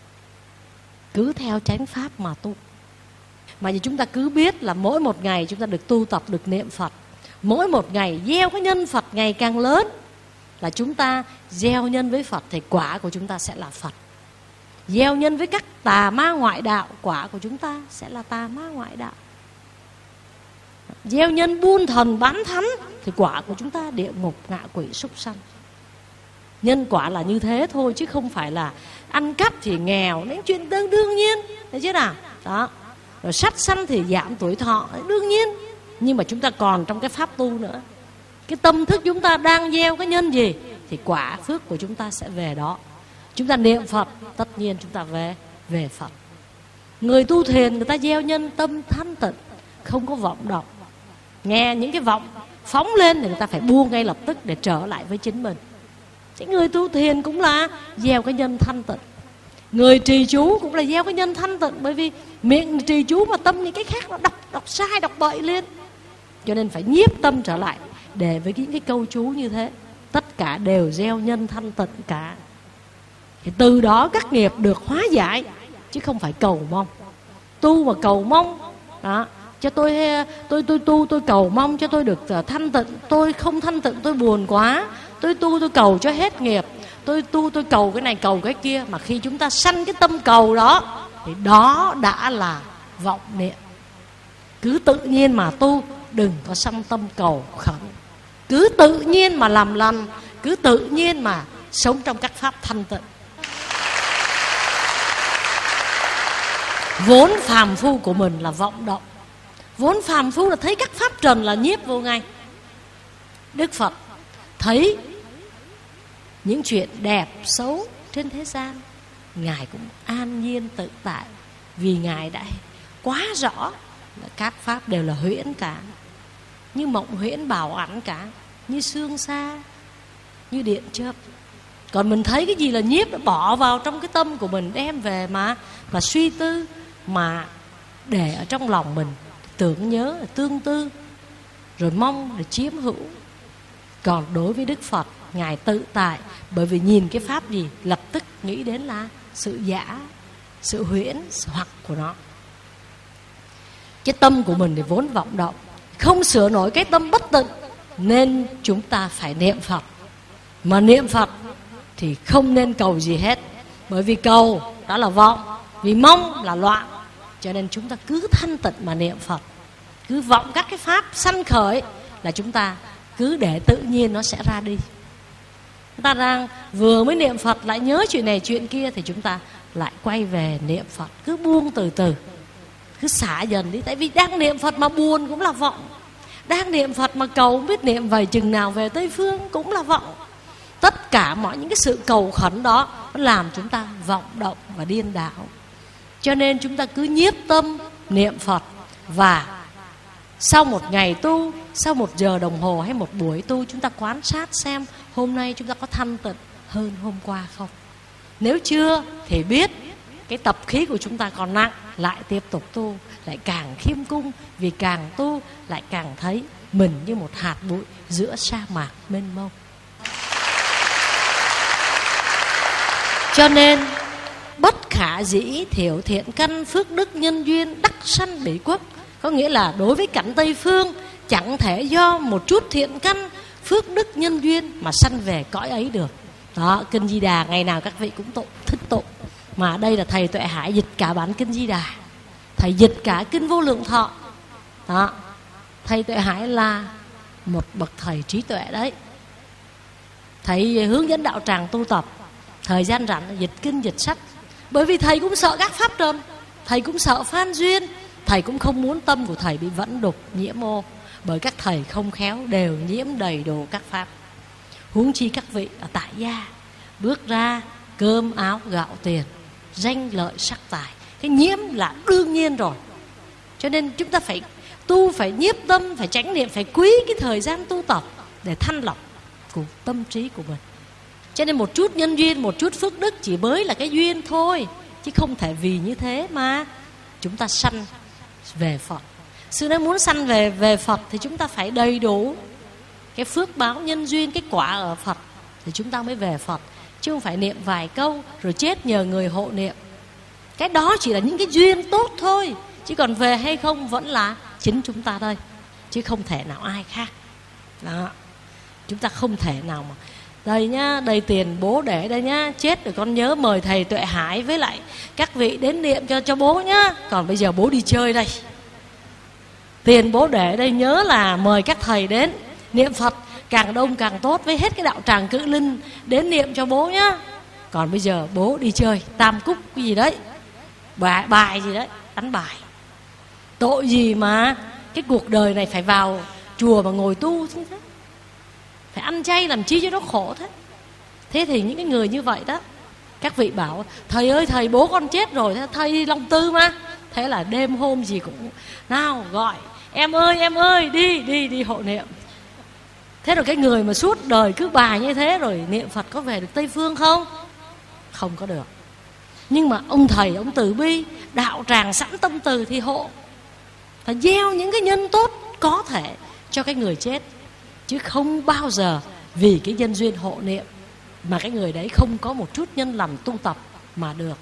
Cứ theo chánh pháp mà tu. Mà chúng ta cứ biết là mỗi một ngày chúng ta được tu tập, được niệm Phật. Mỗi một ngày gieo cái nhân Phật ngày càng lớn, là chúng ta gieo nhân với Phật thì quả của chúng ta sẽ là Phật. Gieo nhân với các tà ma ngoại đạo, quả của chúng ta sẽ là tà ma ngoại đạo. Gieo nhân buôn thần bán thánh thì quả của chúng ta địa ngục, ngạ quỷ, súc sanh. Nhân quả là như thế thôi, chứ không phải là ăn cắp thì nghèo, đấy chuyện đương, đương nhiên, thấy chứ nào? Đó. Rồi sát sanh thì giảm tuổi thọ, đương nhiên. Nhưng mà chúng ta còn trong cái pháp tu nữa. Cái tâm thức chúng ta đang gieo cái nhân gì thì quả phước của chúng ta sẽ về đó. Chúng ta niệm Phật, tất nhiên chúng ta về về Phật. Người tu thiền người ta gieo nhân tâm thanh tịnh, không có vọng động. Nghe những cái vọng phóng lên thì người ta phải buông ngay lập tức để trở lại với chính mình. Thì người tu thiền cũng là gieo cái nhân thanh tịnh. Người trì chú cũng là gieo cái nhân thanh tịnh. Bởi vì miệng trì chú mà tâm những cái khác nó đọc, đọc sai, đọc bậy lên. Cho nên phải nhiếp tâm trở lại để với những cái câu chú như thế. Tất cả đều gieo nhân thanh tịnh cả. Thì từ đó các nghiệp được hóa giải, chứ không phải cầu mong. Tu mà cầu mong đó, cho tôi tôi tôi tu tôi cầu mong cho tôi được thanh tịnh, tôi không thanh tịnh tôi buồn quá, tôi tu tôi cầu cho hết nghiệp, tôi tu tôi cầu cái này cầu cái kia, mà khi chúng ta sanh cái tâm cầu đó thì đó đã là vọng niệm. Cứ tự nhiên mà tu, đừng có sanh tâm cầu khẩn. Cứ tự nhiên mà làm lành, cứ tự nhiên mà sống trong các pháp thanh tịnh. Vốn phàm phu của mình là vọng động. Vốn phàm phu là thấy các pháp trần là nhiếp vô ngay. Đức Phật thấy những chuyện đẹp xấu trên thế gian, Ngài cũng an nhiên tự tại, vì Ngài đã quá rõ là các pháp đều là huyễn cả, như mộng huyễn bảo ảnh cả, như sương sa, như điện chớp. Còn mình thấy cái gì là nhiếp, nó bỏ vào trong cái tâm của mình, đem về mà mà suy tư, mà để ở trong lòng mình, tưởng nhớ, tương tư, rồi mong để chiếm hữu. Còn đối với Đức Phật, Ngài tự tại, bởi vì nhìn cái pháp gì lập tức nghĩ đến là sự giả, sự huyễn, sự hoặc của nó. Cái tâm của mình thì vốn vọng động, không sửa nổi cái tâm bất tịnh, nên chúng ta phải niệm Phật. Mà niệm Phật thì không nên cầu gì hết, bởi vì cầu đó là vọng, vì mong là loạn. Cho nên chúng ta cứ thanh tịnh mà niệm Phật, cứ vọng các cái pháp sanh khởi là chúng ta cứ để tự nhiên nó sẽ ra đi. Chúng ta đang vừa mới niệm Phật lại nhớ chuyện này chuyện kia, thì chúng ta lại quay về niệm Phật, cứ buông từ từ, cứ xả dần đi. Tại vì đang niệm Phật mà buồn cũng là vọng, đang niệm Phật mà cầu không biết niệm về chừng nào về Tây Phương cũng là vọng. Tất cả mọi những cái sự cầu khẩn đó nó làm chúng ta vọng động và điên đảo. Cho nên chúng ta cứ nhiếp tâm niệm Phật, và sau một ngày tu, sau một giờ đồng hồ hay một buổi tu, chúng ta quan sát xem hôm nay chúng ta có thanh tịnh hơn hôm qua không. Nếu chưa thì biết cái tập khí của chúng ta còn nặng, lại tiếp tục tu, lại càng khiêm cung, vì càng tu lại càng thấy mình như một hạt bụi giữa sa mạc mênh mông. Cho nên bất khả dĩ thiểu thiện căn phước đức nhân duyên đắc sanh bỉ quốc. Có nghĩa là đối với cảnh Tây Phương, chẳng thể do một chút thiện căn phước đức nhân duyên mà sanh về cõi ấy được. Đó, Kinh Di Đà ngày nào các vị cũng tụng, thích tụng. Mà đây là thầy Tuệ Hải dịch cả bản Kinh Di Đà, thầy dịch cả Kinh Vô Lượng Thọ. Đó, thầy Tuệ Hải là một bậc thầy trí tuệ đấy. Thầy hướng dẫn đạo tràng tu tập, thời gian rảnh dịch kinh dịch sách. Bởi vì thầy cũng sợ các pháp trần, thầy cũng sợ phan duyên, thầy cũng không muốn tâm của thầy bị vẫn đục, nhiễm ô. Bởi các thầy không khéo đều nhiễm đầy đủ các pháp. Huống chi các vị ở tại gia, bước ra cơm áo gạo tiền, danh lợi sắc tài, cái nhiễm là đương nhiên rồi. Cho nên chúng ta phải tu, phải nhiếp tâm, phải chánh niệm, phải quý cái thời gian tu tập để thanh lọc của tâm trí của mình. Cho nên một chút nhân duyên, một chút phước đức chỉ mới là cái duyên thôi, chứ không thể vì như thế mà chúng ta sanh về Phật. Sư nói muốn sanh về về Phật thì chúng ta phải đầy đủ cái phước báo nhân duyên, cái quả ở Phật thì chúng ta mới về Phật, chứ không phải niệm vài câu rồi chết nhờ người hộ niệm. Cái đó chỉ là những cái duyên tốt thôi, chứ còn về hay không vẫn là chính chúng ta đây, chứ không thể nào ai khác. Đó, chúng ta không thể nào mà đây nhá, đây tiền bố để đây nhá, chết rồi con nhớ mời thầy Tuệ Hải với lại các vị đến niệm cho cho bố nhá. Còn bây giờ bố đi chơi đây, tiền bố để đây, nhớ là mời các thầy đến niệm Phật, càng đông càng tốt, với hết cái đạo tràng Cự Linh đến niệm cho bố nhá. Còn bây giờ bố đi chơi tam cúc cái gì đấy, bài, bài gì đấy, đánh bài. Tội gì mà cái cuộc đời này phải vào chùa mà ngồi tu thế, phải ăn chay làm chi cho nó khổ thế. Thế thì những cái người như vậy đó, các vị bảo thầy ơi thầy bố con chết rồi, thầy lòng tư mà. Thế là đêm hôm gì cũng nào gọi em ơi em ơi đi đi đi hộ niệm. Thế rồi cái người mà suốt đời cứ bài như thế rồi niệm Phật có về được Tây Phương không? Không có được. Nhưng mà ông thầy ông từ bi, đạo tràng sẵn tâm từ thì hộ, phải gieo những cái nhân tốt có thể cho cái người chết, chứ không bao giờ vì cái nhân duyên hộ niệm mà cái người đấy không có một chút nhân lành tu tập mà được.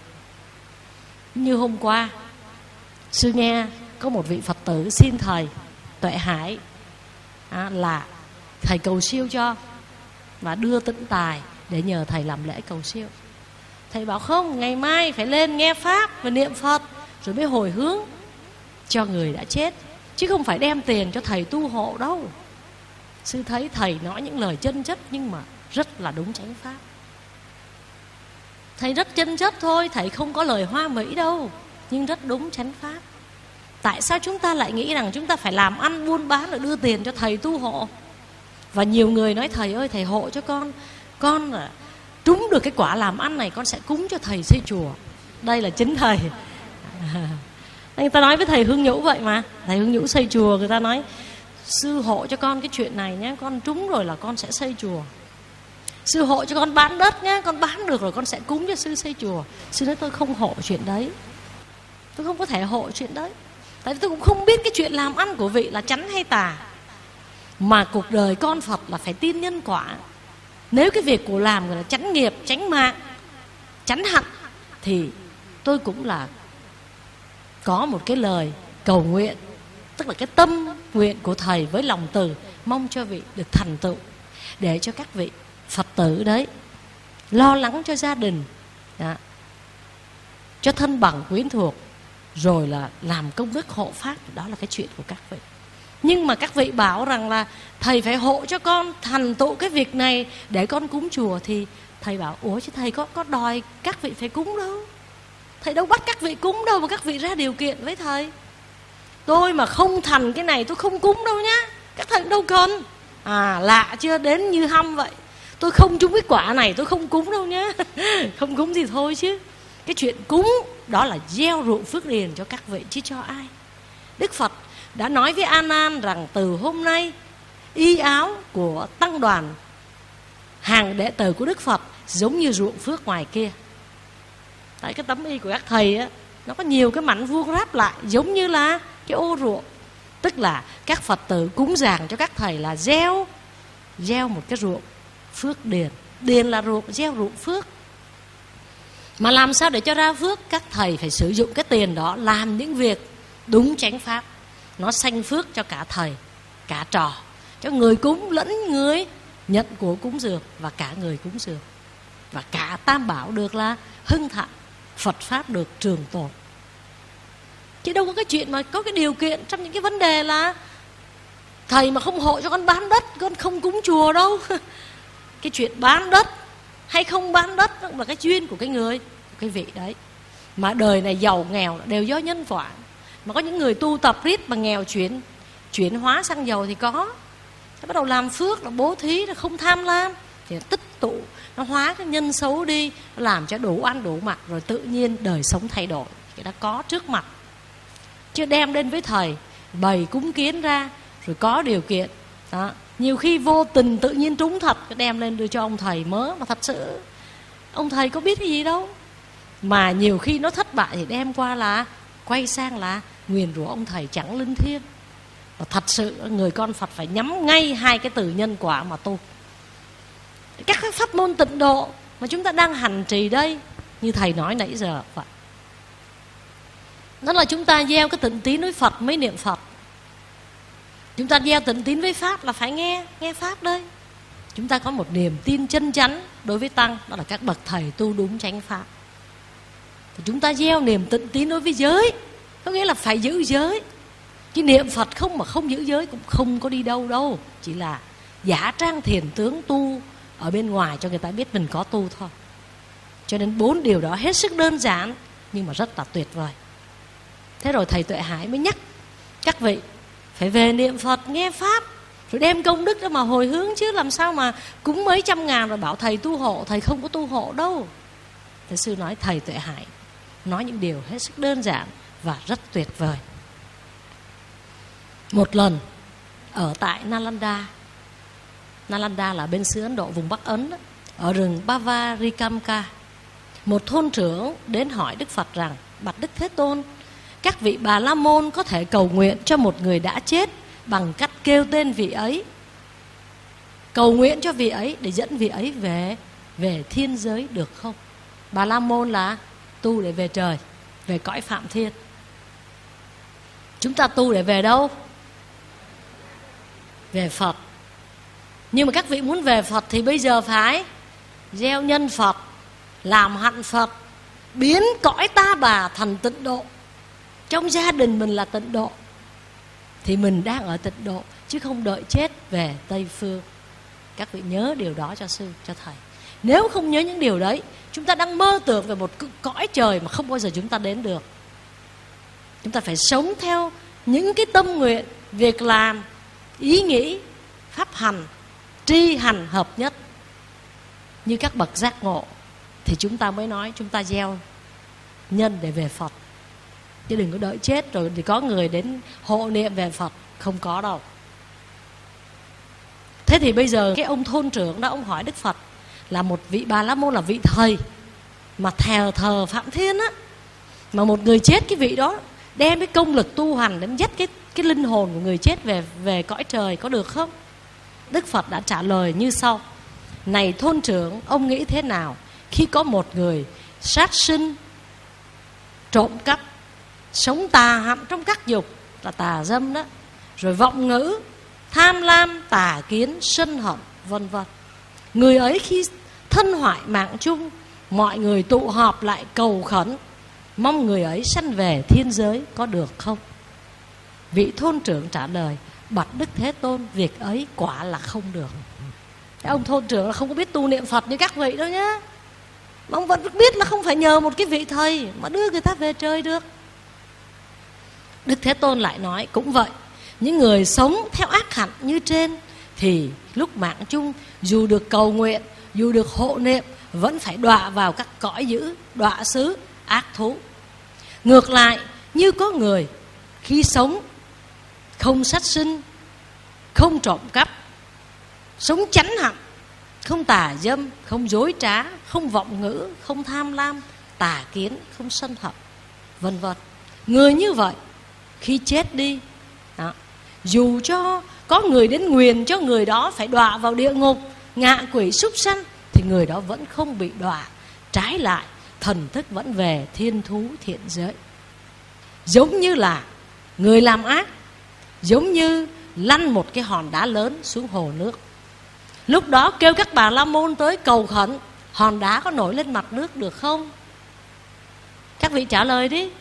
Như hôm qua sư nghe có một vị Phật tử xin thầy Tuệ Hải à, là thầy cầu siêu cho và đưa tịnh tài để nhờ thầy làm lễ cầu siêu. Thầy bảo không, ngày mai phải lên nghe pháp và niệm Phật rồi mới hồi hướng cho người đã chết, chứ không phải đem tiền cho thầy tu hộ đâu. Sư thấy thầy nói những lời chân chất nhưng mà rất là đúng chánh pháp. Thầy rất chân chất thôi, thầy không có lời hoa mỹ đâu, nhưng rất đúng chánh pháp. Tại sao chúng ta lại nghĩ rằng chúng ta phải làm ăn buôn bán rồi đưa tiền cho thầy tu hộ? Và nhiều người nói thầy ơi, thầy hộ cho con, con là trúng được cái quả làm ăn này, con sẽ cúng cho thầy xây chùa. Đây là chính thầy. Người ta nói với thầy Hương Nhũ vậy mà. Thầy Hương Nhũ xây chùa, người ta nói sư hộ cho con cái chuyện này nhé, con trúng rồi là con sẽ xây chùa. Sư hộ cho con bán đất nhé, con bán được rồi con sẽ cúng cho sư xây chùa. Sư nói tôi không hộ chuyện đấy, tôi không có thể hộ chuyện đấy. Tại vì tôi cũng không biết cái chuyện làm ăn của vị là chánh hay tà. Mà cuộc đời con Phật là phải tin nhân quả. Nếu cái việc của làm là chánh nghiệp, chánh mạng, chánh hạnh, thì tôi cũng là có một cái lời cầu nguyện, tức là cái tâm nguyện của thầy với lòng từ, mong cho vị được thành tựu, để cho các vị Phật tử đấy lo lắng cho gia đình, đó, cho thân bằng quyến thuộc, rồi là làm công đức hộ pháp. Đó là cái chuyện của các vị. Nhưng mà các vị bảo rằng là thầy phải hộ cho con thành tựu cái việc này để con cúng chùa, thì thầy bảo ủa chứ thầy có, có đòi các vị phải cúng đâu. Thầy đâu bắt các vị cúng đâu, mà các vị ra điều kiện với thầy. Tôi mà không thành cái này tôi không cúng đâu nhá, các thầy đâu cần. À lạ chưa, đến như hăm vậy. Tôi không trúng cái quả này tôi không cúng đâu nhá. Không cúng thì thôi chứ. Cái chuyện cúng đó là gieo ruộng phước điền cho các vị chứ cho ai. Đức Phật đã nói với A Nan rằng từ hôm nay y áo của tăng đoàn hàng đệ tử của Đức Phật giống như ruộng phước ngoài kia. Tại cái tấm y của các thầy á, nó có nhiều cái mảnh vuông ráp lại giống như là cái ô ruộng. Tức là các Phật tử cúng dường cho các thầy là gieo gieo một cái ruộng phước điền. Điền là ruộng, gieo ruộng phước. Mà làm sao để cho ra phước? Các thầy phải sử dụng cái tiền đó làm những việc đúng chánh pháp. Nó sanh phước cho cả thầy, cả trò, cho người cúng lẫn người nhận của cúng dường, và cả người cúng dường. Và cả tam bảo được là hưng thịnh, Phật Pháp được trường tồn. Chứ đâu có cái chuyện mà có cái điều kiện trong những cái vấn đề là thầy mà không hộ cho con bán đất, con không cúng chùa đâu. Cái chuyện bán đất hay không bán đất là cái duyên của cái người, của cái vị đấy. Mà đời này giàu nghèo đều do nhân quả. Mà có những người tu tập riết mà nghèo chuyển chuyển hóa sang giàu thì có. Thế bắt đầu làm phước là bố thí, là không tham lam, thì tích tụ, nó hóa cái nhân xấu đi, nó làm cho đủ ăn đủ mặc, rồi tự nhiên đời sống thay đổi. Cái đó có trước mặt. Chứ đem đến với thầy bày cúng kiến ra rồi có điều kiện đó, nhiều khi vô tình tự nhiên trúng thật, cái đem lên đưa cho ông thầy mớ, mà thật sự ông thầy có biết cái gì đâu. Mà nhiều khi nó thất bại thì đem qua là quay sang là nguyền rủa ông thầy chẳng linh thiêng. Và thật sự người con Phật phải nhắm ngay hai cái từ nhân quả mà tu. Các cái pháp môn tịnh độ mà chúng ta đang hành trì đây, như thầy nói nãy giờ vậy, đó là chúng ta gieo cái tịnh tín với Phật mới niệm Phật. Chúng ta gieo tịnh tín với Pháp là phải nghe nghe Pháp đây. Chúng ta có một niềm tin chân chắn đối với Tăng, đó là các bậc thầy tu đúng chánh Pháp. Thì chúng ta gieo niềm tịnh tín đối với giới, có nghĩa là phải giữ giới. Chứ niệm Phật không mà không giữ giới cũng không có đi đâu đâu. Chỉ là giả trang thiền tướng tu ở bên ngoài cho người ta biết mình có tu thôi. Cho nên bốn điều đó hết sức đơn giản nhưng mà rất là tuyệt vời. Thế rồi thầy Tuệ Hải mới nhắc các vị phải về niệm Phật, nghe Pháp, rồi đem công đức đó mà hồi hướng. Chứ làm sao mà cúng mấy trăm ngàn rồi bảo thầy tu hộ. Thầy không có tu hộ đâu. Thế sư nói thầy Tuệ Hải nói những điều hết sức đơn giản và rất tuyệt vời. Một lần ở tại Nalanda, Nalanda là bên xứ Ấn Độ, vùng Bắc Ấn đó, ở rừng Bavarikamka, một thôn trưởng đến hỏi Đức Phật rằng: bạch Đức Thế Tôn, các vị Bà La Môn có thể cầu nguyện cho một người đã chết bằng cách kêu tên vị ấy, cầu nguyện cho vị ấy để dẫn vị ấy về về thiên giới được không? Bà La Môn là tu để về trời, về cõi Phạm Thiên. Chúng ta tu để về đâu? Về Phật. Nhưng mà các vị muốn về Phật thì bây giờ phải gieo nhân Phật, làm hạnh Phật, biến cõi ta bà thành tịnh độ. Trong gia đình mình là tịnh độ thì mình đang ở tịnh độ, chứ không đợi chết về Tây Phương. Các vị nhớ điều đó cho sư, cho thầy. Nếu không nhớ những điều đấy, chúng ta đang mơ tưởng về một cõi trời mà không bao giờ chúng ta đến được. Chúng ta phải sống theo những cái tâm nguyện, việc làm, ý nghĩ, pháp hành, tri hành hợp nhất. Như các bậc giác ngộ thì chúng ta mới nói chúng ta gieo nhân để về Phật. Chứ đừng có đợi chết rồi thì có người đến hộ niệm về Phật. Không có đâu. Thế thì bây giờ cái ông thôn trưởng đó, ông hỏi Đức Phật là một vị Bà La Môn, là vị thầy mà thờ thờ Phạm Thiên á, mà một người chết, cái vị đó đem cái công lực tu hành đến dắt cái cái linh hồn của người chết về về cõi trời, có được không? Đức Phật đã trả lời như sau: này thôn trưởng, ông nghĩ thế nào khi có một người sát sinh, trộm cắp, sống tà hạnh trong các dục, là tà dâm đó, rồi vọng ngữ, tham lam, tà kiến, sân hận, vân vân. Người ấy khi thân hoại mạng chung, mọi người tụ họp lại cầu khẩn, mong người ấy sanh về thiên giới, có được không? Vị thôn trưởng trả lời: bạch Đức Thế Tôn, việc ấy quả là không được. Cái ông thôn trưởng là không có biết tu niệm Phật như các vị đâu nhá. Mà ông vẫn biết là không phải nhờ một cái vị thầy mà đưa người ta về trời được. Đức Thế Tôn lại nói: cũng vậy, những người sống theo ác hạnh như trên thì lúc mạng chung, dù được cầu nguyện, dù được hộ niệm, vẫn phải đọa vào các cõi dữ, đọa xứ, ác thú. Ngược lại, như có người khi sống không sát sinh, không trộm cắp, sống chánh hạnh, không tà dâm, không dối trá, không vọng ngữ, không tham lam, tà kiến, không sân hận, vân vân. Người như vậy khi chết đi đó, dù cho có người đến nguyền cho người đó phải đọa vào địa ngục, ngạ quỷ súc sanh, thì người đó vẫn không bị đọa. Trái lại, thần thức vẫn về thiên thú thiện giới. Giống như là người làm ác, giống như lăn một cái hòn đá lớn xuống hồ nước. Lúc đó kêu các Bà La Môn tới cầu khẩn, hòn đá có nổi lên mặt nước được không? Các vị trả lời đi.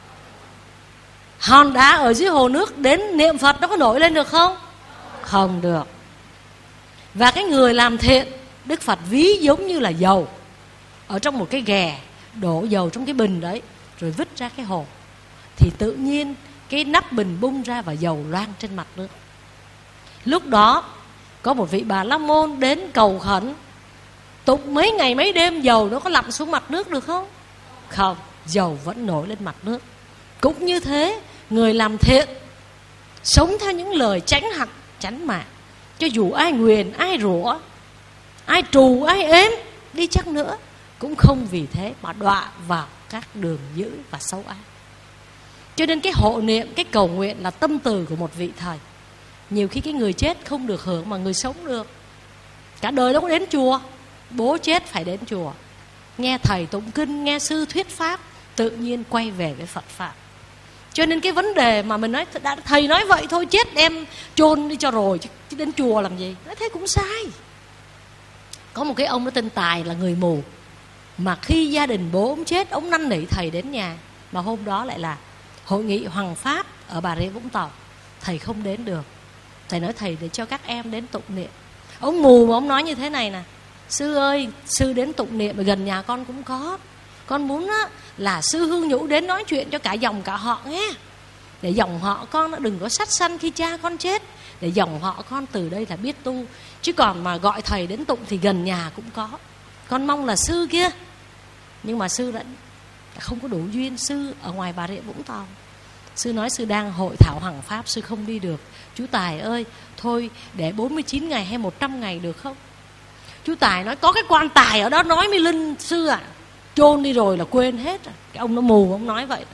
Hòn đá ở dưới hồ nước đến niệm Phật nó có nổi lên được không? Không được. Và cái người làm thiện, Đức Phật ví giống như là dầu ở trong một cái ghè, đổ dầu trong cái bình đấy rồi vứt ra cái hồ, thì tự nhiên cái nắp bình bung ra và dầu loang trên mặt nước. Lúc đó có một vị Bà La Môn đến cầu khẩn, tụng mấy ngày mấy đêm, dầu nó có lặn xuống mặt nước được không? Không, dầu vẫn nổi lên mặt nước. Cũng như thế, người làm thiện, sống theo những lời chánh hạnh, chánh mạng, cho dù ai nguyền, ai rủa, ai trù, ai ếm đi chăng nữa, cũng không vì thế mà đọa vào các đường dữ và xấu ác. Cho nên cái hộ niệm, cái cầu nguyện là tâm từ của một vị thầy. Nhiều khi cái người chết không được hưởng mà người sống được. Cả đời đâu có đến chùa, bố chết phải đến chùa, nghe thầy tụng kinh, nghe sư thuyết pháp, tự nhiên quay về với Phật Pháp. Cho nên cái vấn đề mà mình nói đã, thầy nói vậy thôi, chết em chôn đi cho rồi, chứ đến chùa làm gì, nói thế cũng sai. Có một cái ông nó tên Tài, là người mù, mà khi gia đình bố ông chết, ông năn nỉ thầy đến nhà. Mà hôm đó lại là hội nghị Hoàng Pháp ở Bà Rịa Vũng Tàu, thầy không đến được. Thầy nói thầy để cho các em đến tụng niệm. Ông mù mà ông nói như thế này nè: sư ơi, sư đến tụng niệm, gần nhà con cũng có, con muốn á, là sư Hương Nhũ đến nói chuyện cho cả dòng cả họ nghe, để dòng họ con nó đừng có sát sanh khi cha con chết, để dòng họ con từ đây là biết tu. Chứ còn mà gọi thầy đến tụng thì gần nhà cũng có, con mong là sư kia. Nhưng mà sư đã không có đủ duyên, sư ở ngoài Bà Rịa Vũng Tàu. Sư nói sư đang hội thảo Hằng Pháp, sư không đi được. Chú Tài ơi, thôi để bốn mươi chín ngày hay một trăm ngày được không? Chú Tài nói có cái quan tài ở đó nói với Linh sư à, chôn đi rồi là quên hết rồi. Cái ông nó mù, ông nói vậy.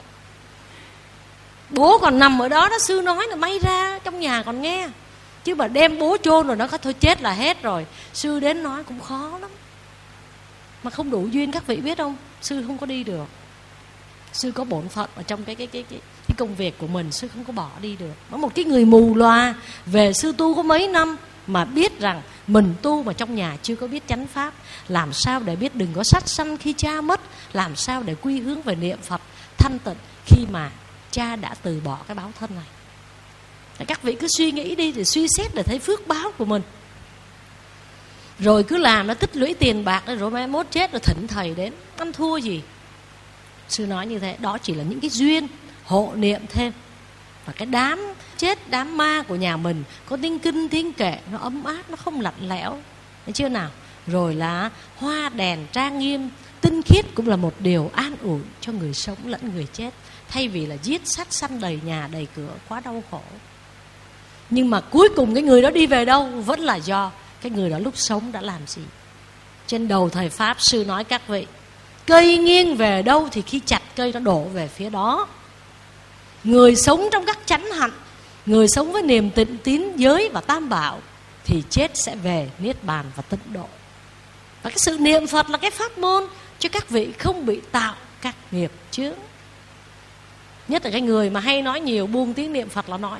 Bố còn nằm ở đó đó, sư nói là may ra trong nhà còn nghe. Chứ mà đem bố chôn rồi nó có thôi chết là hết rồi. Sư đến nói cũng khó lắm. Mà không đủ duyên, các vị biết không? Sư không có đi được. Sư có bổn phận ở trong cái cái cái cái, cái công việc của mình, sư không có bỏ đi được. Mà một cái người mù loà về sư tu có mấy năm mà biết rằng mình tu mà trong nhà chưa có biết chánh pháp, làm sao để biết đừng có sát sanh khi cha mất, làm sao để quy hướng về niệm Phật thanh tịnh khi mà cha đã từ bỏ cái báo thân này. Các vị cứ suy nghĩ đi, để suy xét để thấy phước báo của mình. Rồi cứ làm nó tích lũy tiền bạc, rồi mai mốt chết rồi thỉnh thầy đến, ăn thua gì. Sư nói như thế, đó chỉ là những cái duyên hộ niệm thêm. Và cái đám chết, đám ma của nhà mình có tiếng kinh, tiếng kệ, nó ấm áp, nó không lạnh lẽo. Thấy chưa nào? Rồi là hoa đèn trang nghiêm, tinh khiết cũng là một điều an ủi cho người sống lẫn người chết. Thay vì là giết sát sanh đầy nhà, đầy cửa, quá đau khổ. Nhưng mà cuối cùng cái người đó đi về đâu? Vẫn là do cái người đó lúc sống đã làm gì. Trên đầu thầy Pháp, sư nói các vị, cây nghiêng về đâu thì khi chặt cây nó đổ về phía đó. Người sống trong các chánh hạnh, người sống với niềm tịnh tín giới và tam bảo, thì chết sẽ về niết bàn và tịnh độ. Và cái sự niệm Phật là cái pháp môn cho các vị không bị tạo các nghiệp chướng. Nhất là cái người mà hay nói nhiều, buông tiếng niệm Phật là nói.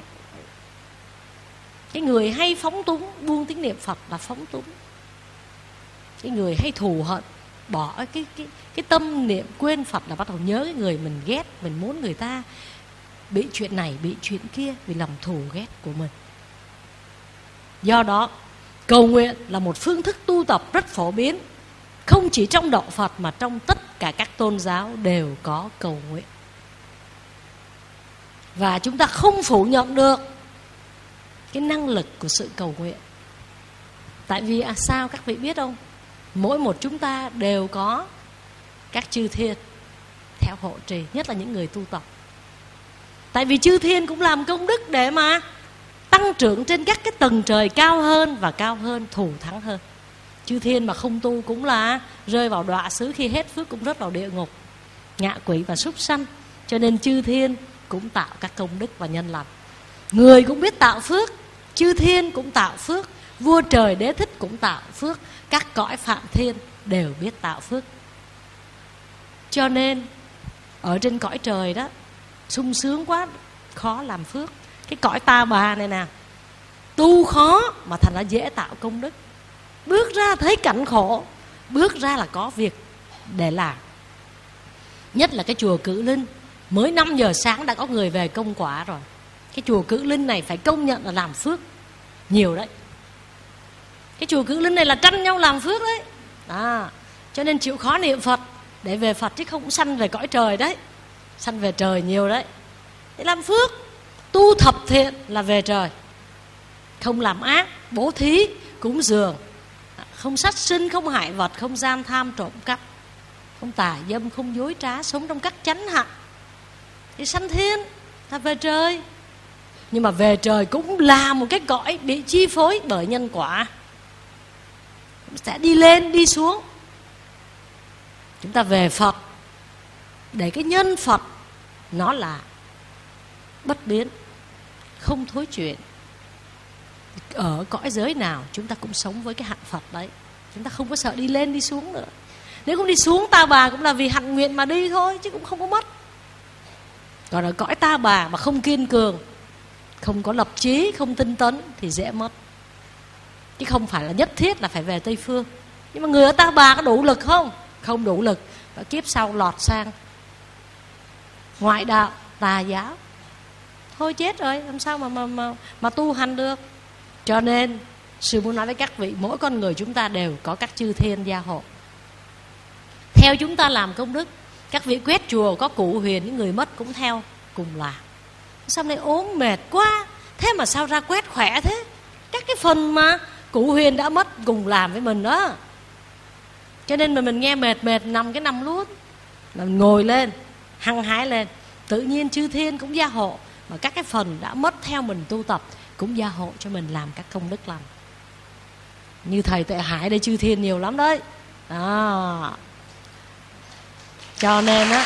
Cái người hay phóng túng, buông tiếng niệm Phật là phóng túng. Cái người hay thù hận, bỏ cái, cái, cái tâm niệm quên Phật là bắt đầu nhớ cái người mình ghét. Mình muốn người ta bị chuyện này, bị chuyện kia vì lòng thù ghét của mình. Do đó, cầu nguyện là một phương thức tu tập rất phổ biến. Không chỉ trong đạo Phật mà trong tất cả các tôn giáo đều có cầu nguyện. Và chúng ta không phủ nhận được cái năng lực của sự cầu nguyện. Tại vì à, sao các vị biết không? Mỗi một chúng ta đều có các chư thiên theo hộ trì, nhất là những người tu tập. Tại vì chư thiên cũng làm công đức để mà tăng trưởng trên các cái tầng trời cao hơn và cao hơn, thù thắng hơn. Chư thiên mà không tu cũng là rơi vào đọa xứ, khi hết phước cũng rớt vào địa ngục, ngạ quỷ và súc sanh. Cho nên chư thiên cũng tạo các công đức và nhân lành. Người cũng biết tạo phước, chư thiên cũng tạo phước, vua trời đế thích cũng tạo phước, các cõi phạm thiên đều biết tạo phước. Cho nên ở trên cõi trời đó sung sướng quá, khó làm phước. Cái cõi ta bà này nè, tu khó mà thành ra dễ tạo công đức. Bước ra thấy cảnh khổ, bước ra là có việc để làm. Nhất là cái chùa Cự Linh, mới năm giờ sáng đã có người về công quả rồi. Cái chùa Cự Linh này phải công nhận là làm phước nhiều đấy. Cái chùa Cự Linh này là tranh nhau làm phước đấy. À, cho nên chịu khó niệm Phật để về Phật, chứ không sanh về cõi trời đấy. Sanh về trời nhiều đấy. Để làm phước, tu thập thiện là về trời. Không làm ác, bố thí, cúng dường, không sát sinh, không hại vật, không gian tham trộm cắp, không tà dâm, không dối trá, sống trong các chánh hạnh thì sanh thiên là về trời. Nhưng mà về trời cũng là một cái cõi bị chi phối bởi nhân quả, sẽ đi lên đi xuống. Chúng ta về Phật để cái nhân Phật nó là bất biến, không thối chuyển. Ở cõi giới nào chúng ta cũng sống với cái hạnh Phật đấy. Chúng ta không có sợ đi lên đi xuống nữa. Nếu không đi xuống ta bà cũng là vì hạnh nguyện mà đi thôi, chứ cũng không có mất. Còn ở cõi ta bà mà không kiên cường, không có lập chí, không tinh tấn thì dễ mất. Chứ không phải là nhất thiết là phải về Tây Phương. Nhưng mà người ở ta bà có đủ lực không? Không đủ lực. Và kiếp sau lọt sang ngoại đạo, tà giáo, thôi chết rồi, làm sao mà, mà, mà, mà tu hành được. Cho nên sư muốn nói với các vị, mỗi con người chúng ta đều có các chư thiên gia hộ. Theo chúng ta làm công đức. Các vị quét chùa có cụ huyền, những người mất cũng theo cùng làm. Sao này ốm mệt quá, thế mà sao ra quét khỏe thế? Các cái phần mà cụ huyền đã mất cùng làm với mình đó. Cho nên mà mình nghe mệt mệt nằm cái nằm luôn, mình ngồi lên, hăng hái lên, tự nhiên chư thiên cũng gia hộ. Mà các cái phần đã mất theo mình tu tập cũng gia hộ cho mình làm các công đức lành. Như thầy Tuệ Hải đây, chư thiên nhiều lắm đấy. Đó. Cho nên á,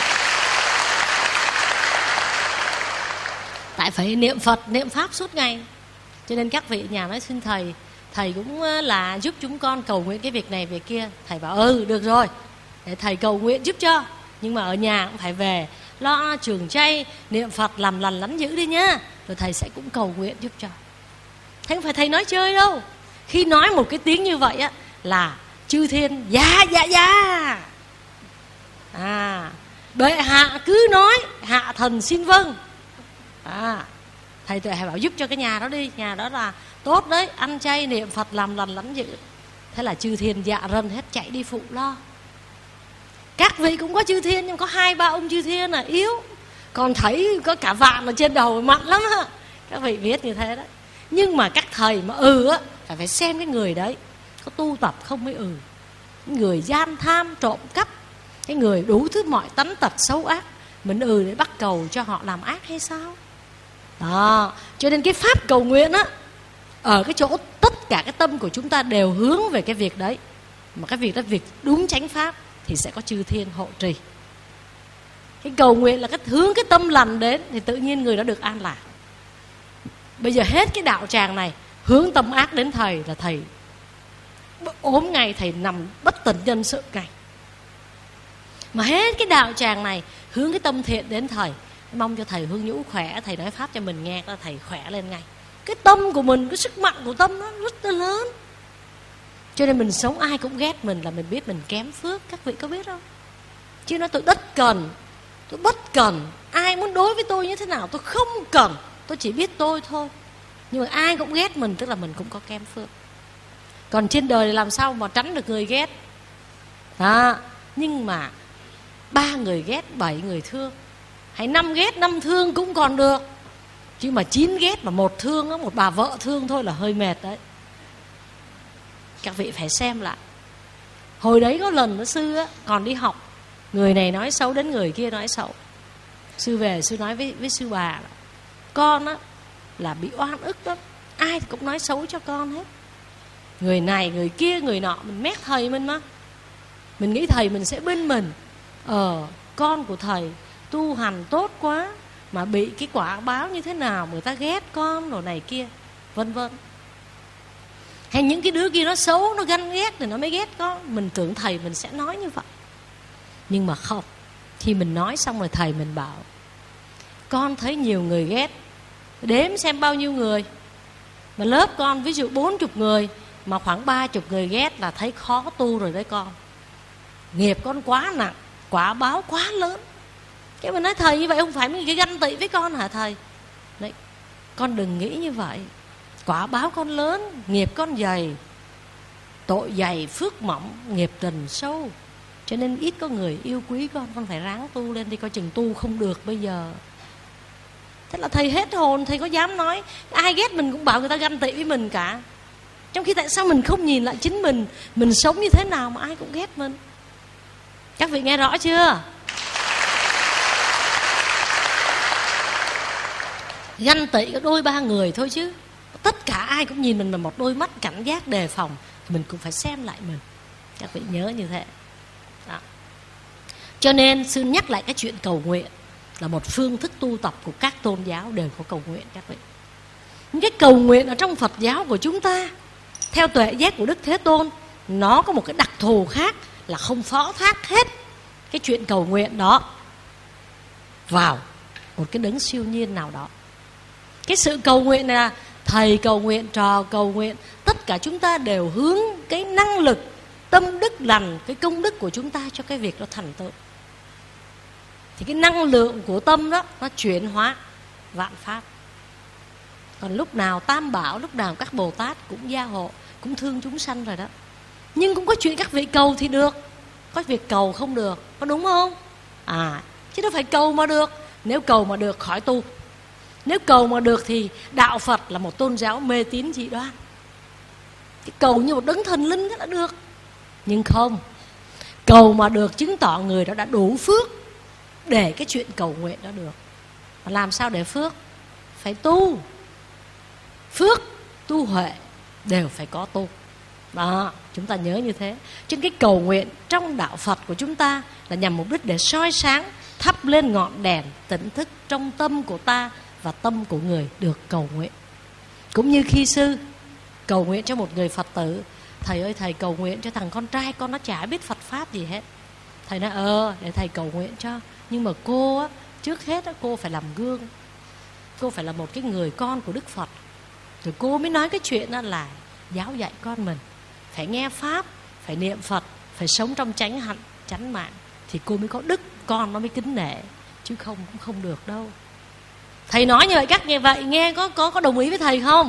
tại phải niệm Phật, niệm Pháp suốt ngày. Cho nên các vị nhà nói xin thầy, thầy cũng là giúp chúng con cầu nguyện cái việc này việc kia. Thầy bảo ừ được rồi, để thầy cầu nguyện giúp cho. Nhưng mà ở nhà cũng phải về lo trường chay, niệm Phật, làm lành lánh dữ đi nhá. Rồi thầy sẽ cũng cầu nguyện giúp cho. Thế không phải thầy nói chơi đâu. Khi nói một cái tiếng như vậy á là chư thiên dạ dạ dạ. À, bệ hạ cứ nói, hạ thần xin vâng. À, thầy Tuệ hãy bảo giúp cho cái nhà đó đi, nhà đó là tốt đấy, ăn chay niệm Phật làm lành lắm dữ. Thế là chư thiên dạ rần hết chạy đi phụ lo. Các vị cũng có chư thiên, nhưng có hai ba ông chư thiên là yếu, còn thấy có cả vạn ở trên đầu mạnh lắm á. Các vị biết như thế đấy. Nhưng mà các thầy mà ừ á, phải phải xem cái người đấy có tu tập không mới ừ. Người gian tham trộm cắp, cái người đủ thứ mọi tánh tật xấu ác, mình ừ để bắt cầu cho họ làm ác hay sao? Đó, cho nên cái pháp cầu nguyện á, ở cái chỗ tất cả cái tâm của chúng ta đều hướng về cái việc đấy. Mà cái việc đó việc đúng chánh pháp thì sẽ có chư thiên hộ trì. Cái cầu nguyện là cái hướng cái tâm lành đến thì tự nhiên người đó được an lạc. Bây giờ hết cái đạo tràng này hướng tâm ác đến thầy là thầy ốm ngay, thầy nằm bất tỉnh nhân sự ngay. Mà hết cái đạo tràng này hướng cái tâm thiện đến thầy, mong cho thầy Hương Nhũ khỏe, thầy nói pháp cho mình nghe là thầy khỏe lên ngay. Cái tâm của mình, cái sức mạnh của tâm nó rất là lớn. Cho nên mình sống ai cũng ghét mình là mình biết mình kém phước. Các vị có biết không? Chứ nói tôi đất cần, tôi bất cần, ai muốn đối với tôi như thế nào tôi không cần, tôi chỉ biết tôi thôi. Nhưng mà ai cũng ghét mình tức là mình cũng có kém phước. Còn trên đời làm sao mà tránh được người ghét đó. Nhưng mà ba người ghét bảy người thương, hay năm ghét năm thương cũng còn được. Chứ mà chín ghét mà một thương đó, một bà vợ thương thôi là hơi mệt đấy. Các vị phải xem lại. Hồi đấy có lần đó sư á, còn đi học, người này nói xấu đến người kia nói xấu. Sư về sư nói với, với sư bà là, con á là bị oan ức lắm, ai thì cũng nói xấu cho con hết. Người này người kia người nọ, mình mét thầy mình mà. Mình nghĩ thầy mình sẽ bên mình. Ờ con của thầy tu hành tốt quá mà bị cái quả báo như thế nào, người ta ghét con rồi này kia, vân vân. Hay những cái đứa kia nó xấu, nó ganh ghét thì nó mới ghét con. Mình tưởng thầy mình sẽ nói như vậy. Nhưng mà không. Khi mình nói xong rồi thầy mình bảo, con thấy nhiều người ghét, đếm xem bao nhiêu người. Mà lớp con ví dụ bốn chục người, mà khoảng ba chục người ghét là thấy khó tu rồi đấy con. Nghiệp con quá nặng, quả báo quá lớn. Cái mình nói thầy như vậy không phải cái ganh tị với con hả thầy? Đấy, con đừng nghĩ như vậy. Quả báo con lớn, nghiệp con dày, tội dày, phước mỏng, nghiệp tình sâu. Cho nên ít có người yêu quý con, con phải ráng tu lên đi, coi chừng tu không được bây giờ. Thế là thầy hết hồn, thầy có dám nói ai ghét mình cũng bảo người ta ganh tị với mình cả. Trong khi tại sao mình không nhìn lại chính mình, mình sống như thế nào mà ai cũng ghét mình? Các vị nghe rõ chưa? Ganh tị có đôi ba người thôi chứ tất cả ai cũng nhìn mình bằng một đôi mắt cảnh giác đề phòng, thì mình cũng phải xem lại mình. Các vị nhớ như thế đó. Cho nên sư nhắc lại cái chuyện cầu nguyện là một phương thức tu tập của các tôn giáo đều có cầu nguyện các vị. Những cái cầu nguyện ở trong Phật giáo của chúng ta theo tuệ giác của Đức Thế Tôn, nó có một cái đặc thù khác là không phó thác hết cái chuyện cầu nguyện đó vào một cái đấng siêu nhiên nào đó. Cái sự cầu nguyện này là thầy cầu nguyện, trò cầu nguyện, tất cả chúng ta đều hướng cái năng lực, tâm đức lành, cái công đức của chúng ta cho cái việc đó thành tựu. Thì cái năng lượng của tâm đó nó chuyển hóa vạn pháp. Còn lúc nào Tam Bảo, lúc nào các Bồ Tát cũng gia hộ, cũng thương chúng sanh rồi đó. Nhưng cũng có chuyện các vị cầu thì được, có việc cầu không được, có đúng không? À, chứ đâu phải cầu mà được. Nếu cầu mà được khỏi tu. Nếu cầu mà được thì đạo Phật là một tôn giáo mê tín dị đoan. Cái cầu như một đấng thần linh đó đã được. Nhưng không, cầu mà được chứng tỏ người đó đã đủ phước để cái chuyện cầu nguyện đó được. Và làm sao để phước? Phải tu. Phước, tu huệ đều phải có tu. Đó, chúng ta nhớ như thế. Chứ cái cầu nguyện trong đạo Phật của chúng ta là nhằm mục đích để soi sáng, thắp lên ngọn đèn tỉnh thức trong tâm của ta và tâm của người được cầu nguyện. Cũng như khi sư cầu nguyện cho một người Phật tử, thầy ơi thầy cầu nguyện cho thằng con trai con nó chả biết Phật Pháp gì hết. Thầy nói ờ để thầy cầu nguyện cho. Nhưng mà cô á, trước hết á, cô phải làm gương. Cô phải là một cái người con của Đức Phật. Rồi cô mới nói cái chuyện đó là giáo dạy con mình phải nghe pháp, phải niệm Phật, phải sống trong chánh hạnh, chánh mạng, thì cô mới có đức, con nó mới kính nể, chứ không cũng không được đâu. Thầy nói như vậy, các như vậy nghe có có có đồng ý với thầy không?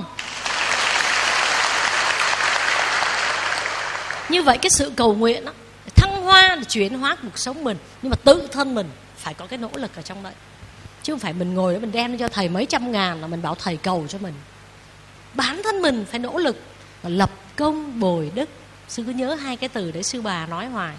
Như vậy cái sự cầu nguyện đó, thăng hoa, chuyển hóa cuộc sống mình, nhưng mà tự thân mình phải có cái nỗ lực ở trong đấy, chứ không phải mình ngồi đó mình đem cho thầy mấy trăm ngàn là mình bảo thầy cầu cho mình. Bản thân mình phải nỗ lực và lập công bồi đức. Sư cứ nhớ hai cái từ đấy sư bà nói hoài.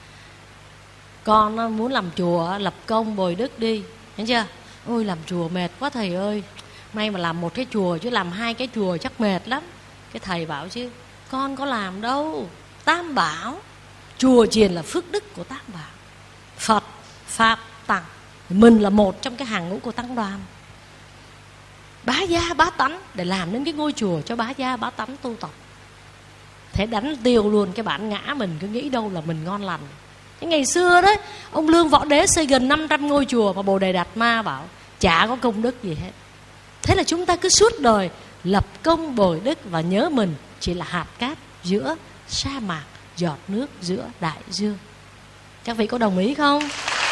Con muốn làm chùa lập công bồi đức đi, thấy chưa? Ôi làm chùa mệt quá thầy ơi, may mà làm một cái chùa chứ làm hai cái chùa chắc mệt lắm. Cái thầy bảo chứ con có làm đâu, Tam Bảo, chùa chiền là phước đức của Tam Bảo, Phật, Pháp, Tăng. Mình là một trong cái hàng ngũ của tăng đoàn, bá gia bá tánh, để làm nên cái ngôi chùa cho bá gia bá tánh tu tập. Thế đánh tiêu luôn cái bản ngã mình cứ nghĩ đâu là mình ngon lành. Cái ngày xưa đấy, ông Lương Võ Đế xây gần năm trăm ngôi chùa mà Bồ Đề Đạt Ma bảo chả có công đức gì hết. Thế là chúng ta cứ suốt đời lập công bồi đức và nhớ mình chỉ là hạt cát giữa sa mạc, giọt nước giữa đại dương. Các vị có đồng ý không?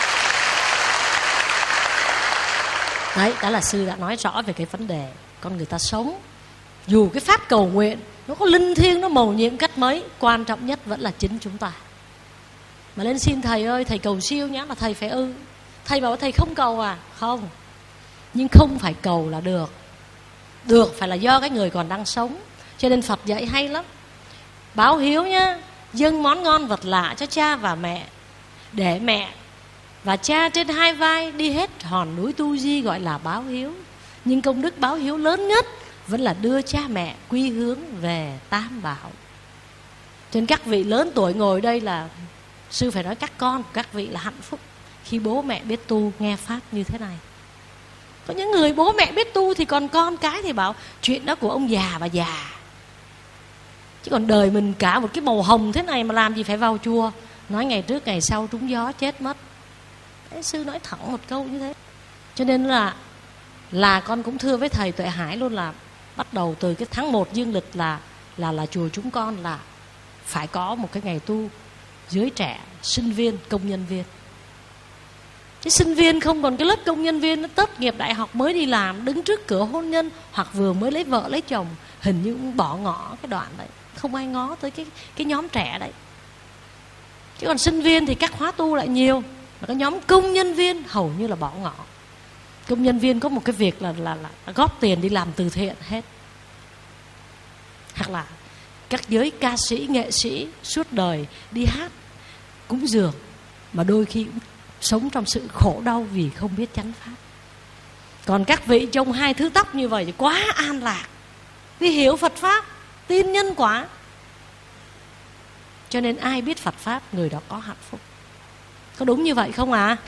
Đấy, đó là sư đã nói rõ về cái vấn đề con người ta sống. Dù cái pháp cầu nguyện nó có linh thiêng, nó mầu nhiệm cách mấy, quan trọng nhất vẫn là chính chúng ta. Mà lên xin thầy ơi, thầy cầu siêu nhá, là thầy phải ư. Thầy bảo thầy không cầu à? Không. Nhưng không phải cầu là được. Được phải là do cái người còn đang sống. Cho nên Phật dạy hay lắm. Báo hiếu nhá, dâng món ngon vật lạ cho cha và mẹ, để mẹ và cha trên hai vai đi hết hòn núi Tu Di gọi là báo hiếu. Nhưng công đức báo hiếu lớn nhất vẫn là đưa cha mẹ quy hướng về Tam Bảo. Cho nên các vị lớn tuổi ngồi đây là sư phải nói các con, các vị là hạnh phúc khi bố mẹ biết tu nghe pháp như thế này. Có những người bố mẹ biết tu thì còn con cái thì bảo chuyện đó của ông già bà già. Chứ còn đời mình cả một cái màu hồng thế này mà làm gì phải vào chùa. Nói ngày trước ngày sau trúng gió chết mất. Đấy, sư nói thẳng một câu như thế. Cho nên là Là con cũng thưa với thầy Tuệ Hải luôn là bắt đầu từ cái tháng một dương lịch là là là chùa chúng con là phải có một cái ngày tu giới trẻ, sinh viên, công nhân viên. Cái sinh viên không còn cái lớp công nhân viên, nó tốt nghiệp đại học mới đi làm, đứng trước cửa hôn nhân hoặc vừa mới lấy vợ lấy chồng, hình như cũng bỏ ngỏ cái đoạn đấy, không ai ngó tới cái cái nhóm trẻ đấy. Chứ còn sinh viên thì các khóa tu lại nhiều, mà cái nhóm công nhân viên hầu như là bỏ ngỏ. Công nhân viên có một cái việc là là, là góp tiền đi làm từ thiện hết. Hoặc là các giới ca sĩ, nghệ sĩ suốt đời đi hát cúng dường, mà đôi khi cũng sống trong sự khổ đau vì không biết chánh pháp. Còn các vị trông hai thứ tóc như vậy thì quá an lạc, vì hiểu Phật pháp, tin nhân quả. Cho nên ai biết Phật pháp người đó có hạnh phúc. Có đúng như vậy không ạ? À?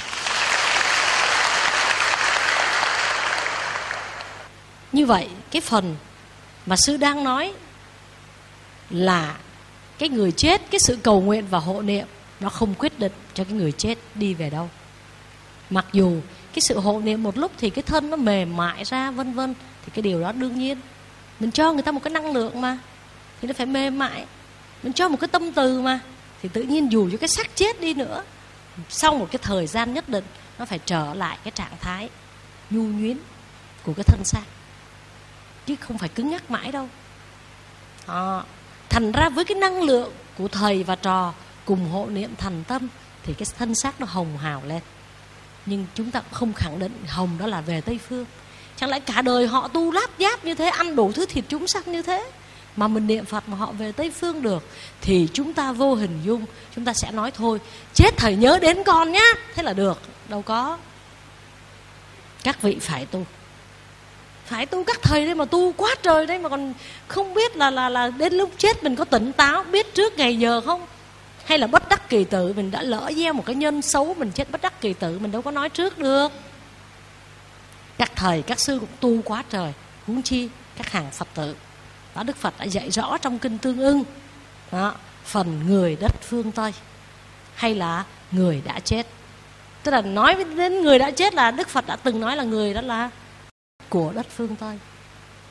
Như vậy cái phần mà sư đang nói là cái người chết, cái sự cầu nguyện và hộ niệm nó không quyết định cho cái người chết đi về đâu. Mặc dù cái sự hộ niệm một lúc thì cái thân nó mềm mại ra vân vân, thì cái điều đó đương nhiên. Mình cho người ta một cái năng lượng mà, thì nó phải mềm mại. Mình cho một cái tâm từ mà, thì tự nhiên dù cho cái xác chết đi nữa, sau một cái thời gian nhất định nó phải trở lại cái trạng thái nhu nhuyến của cái thân xác, chứ không phải cứng nhắc mãi đâu. À, thành ra với cái năng lượng của thầy và trò cùng hộ niệm thành tâm thì cái thân xác nó hồng hào lên. Nhưng chúng ta cũng không khẳng định hồng đó là về Tây Phương. Chẳng lẽ cả đời họ tu láp giáp như thế, ăn đủ thứ thịt chúng sanh như thế, mà mình niệm Phật mà họ về Tây Phương được, thì chúng ta vô hình dung chúng ta sẽ nói thôi, chết thầy nhớ đến con nhá, thế là được. Đâu có. Các vị phải tu, phải tu. Các thầy đây mà tu quá trời đấy mà còn không biết là là là đến lúc chết mình có tỉnh táo, biết trước ngày giờ không? Hay là bất đắc kỳ tử, mình đã lỡ gieo một cái nhân xấu, mình chết bất đắc kỳ tử, mình đâu có nói trước được. Các thầy, các sư cũng tu quá trời, huống chi các hàng Phật tử. Đó, Đức Phật đã dạy rõ trong kinh Tương Ưng. Đó, phần người đất phương Tây hay là người đã chết. Tức là nói đến người đã chết là Đức Phật đã từng nói là người đó là của đất phương Tây.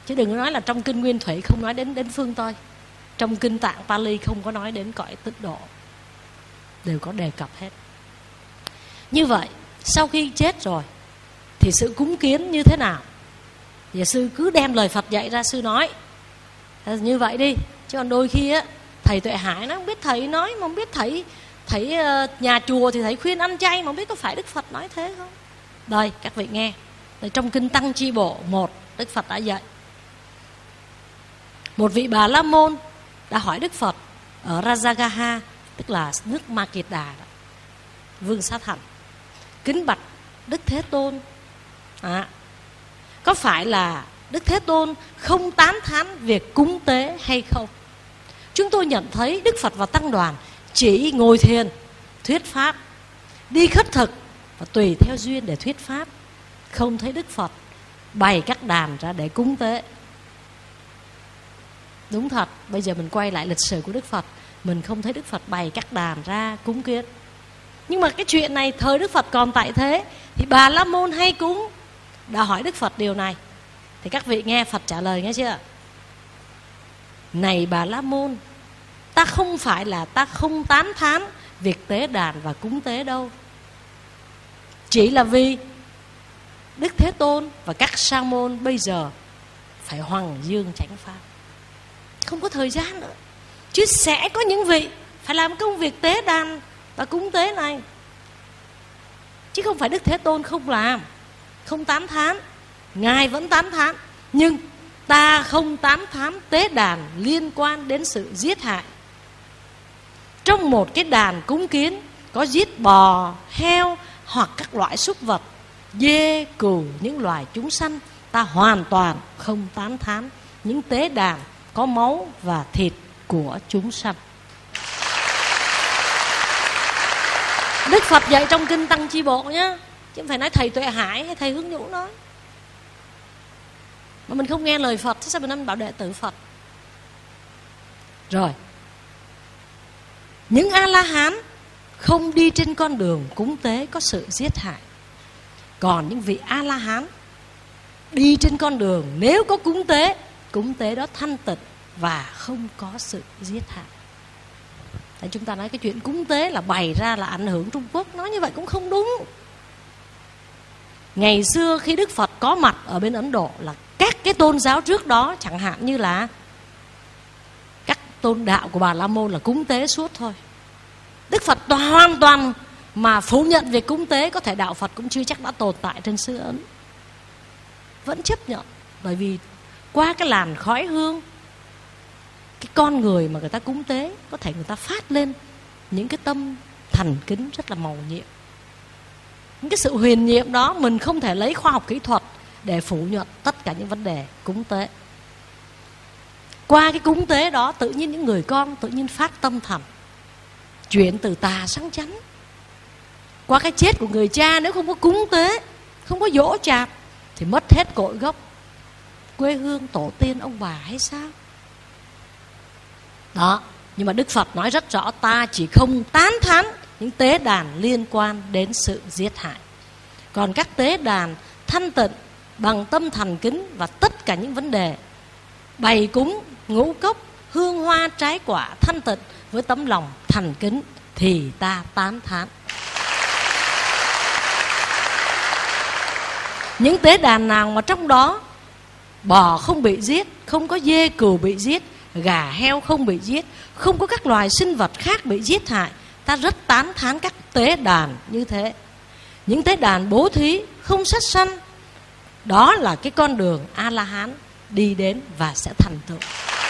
Chứ đừng nói là trong kinh Nguyên Thủy không nói đến đến phương Tây. Trong kinh Tạng Pali không có nói đến cõi tịnh độ, đều có đề cập hết. Như vậy sau khi chết rồi thì sự cúng kiến như thế nào? Và sư cứ đem lời Phật dạy ra, sư nói như vậy đi. Chứ còn đôi khi á, thầy Tuệ Hải nó không biết thầy nói, mà không biết thầy thầy nhà chùa thì thầy khuyên ăn chay, mà không biết có phải Đức Phật nói thế không. Đây các vị nghe, đây trong kinh Tăng Chi Bộ một, Đức Phật đã dạy. Một vị Bà La Môn đã hỏi Đức Phật ở Rajagaha, tức là nước Ma Kiệt Đà, Vương Xá Thành: kính bạch Đức Thế Tôn, à, có phải là Đức Thế Tôn không tán thán việc cúng tế hay không? Chúng tôi nhận thấy Đức Phật và Tăng đoàn chỉ ngồi thiền, thuyết pháp, đi khất thực và tùy theo duyên để thuyết pháp. Không thấy Đức Phật bày các đàn ra để cúng tế. Đúng thật, bây giờ mình quay lại lịch sử của Đức Phật, mình không thấy Đức Phật bày các đàn ra cúng kiến. Nhưng mà cái chuyện này thời Đức Phật còn tại thế thì Bà La Môn hay cúng đã hỏi Đức Phật điều này. Thì các vị nghe Phật trả lời nghe chưa? Này Bà La Môn, ta không phải là ta không tán thán việc tế đàn và cúng tế đâu. Chỉ là vì Đức Thế Tôn và các sa môn bây giờ phải hoằng dương chánh pháp, không có thời gian nữa. Chứ sẽ có những vị phải làm công việc tế đàn và cúng tế này. Chứ không phải Đức Thế Tôn không làm, không tán thán. Ngài vẫn tán thán, nhưng ta không tán thán tế đàn liên quan đến sự giết hại. Trong một cái đàn cúng kiến có giết bò, heo hoặc các loại súc vật, dê, cừu, những loài chúng sanh, ta hoàn toàn không tán thán những tế đàn có máu và thịt của chúng sanh. Đức Phật dạy trong kinh Tăng Chi Bộ nhá, chứ không phải nói thầy Tuệ Hải hay thầy Hướng Nhũ nói. Mà mình không nghe lời Phật, thế sao mình bảo đệ tử Phật? Rồi, những A-la-hán không đi trên con đường cúng tế có sự giết hại. Còn những vị A-la-hán đi trên con đường, nếu có cúng tế, cúng tế đó thanh tịnh và không có sự giết hại. Tại chúng ta nói cái chuyện cúng tế là bày ra là ảnh hưởng Trung Quốc, nói như vậy cũng không đúng. Ngày xưa khi Đức Phật có mặt ở bên Ấn Độ là các cái tôn giáo trước đó, chẳng hạn như là các tôn đạo của Bà La Môn là cúng tế suốt thôi. Đức Phật hoàn toàn mà phủ nhận việc cúng tế, có thể đạo Phật cũng chưa chắc đã tồn tại trên xứ Ấn. Vẫn chấp nhận, bởi vì qua cái làn khói hương, cái con người mà người ta cúng tế, có thể người ta phát lên những cái tâm thành kính rất là màu nhiệm. Những cái sự huyền nhiệm đó mình không thể lấy khoa học kỹ thuật để phủ nhận tất cả những vấn đề cúng tế. Qua cái cúng tế đó, tự nhiên những người con tự nhiên phát tâm thành, chuyển từ tà sang chánh. Qua cái chết của người cha, nếu không có cúng tế, không có giỗ chạp, thì mất hết cội gốc, quê hương, tổ tiên, ông bà hay sao? Đó, nhưng mà Đức Phật nói rất rõ, ta chỉ không tán thán những tế đàn liên quan đến sự giết hại. Còn các tế đàn thanh tịnh bằng tâm thành kính và tất cả những vấn đề bày cúng, ngũ cốc, hương hoa, trái quả thanh tịnh với tấm lòng thành kính thì ta tán thán. Những tế đàn nào mà trong đó bò không bị giết, không có dê cừu bị giết, gà heo không bị giết, không có các loài sinh vật khác bị giết hại, ta rất tán thán các tế đàn như thế. Những tế đàn bố thí không sát sanh, đó là cái con đường A-la-hán đi đến và sẽ thành tựu.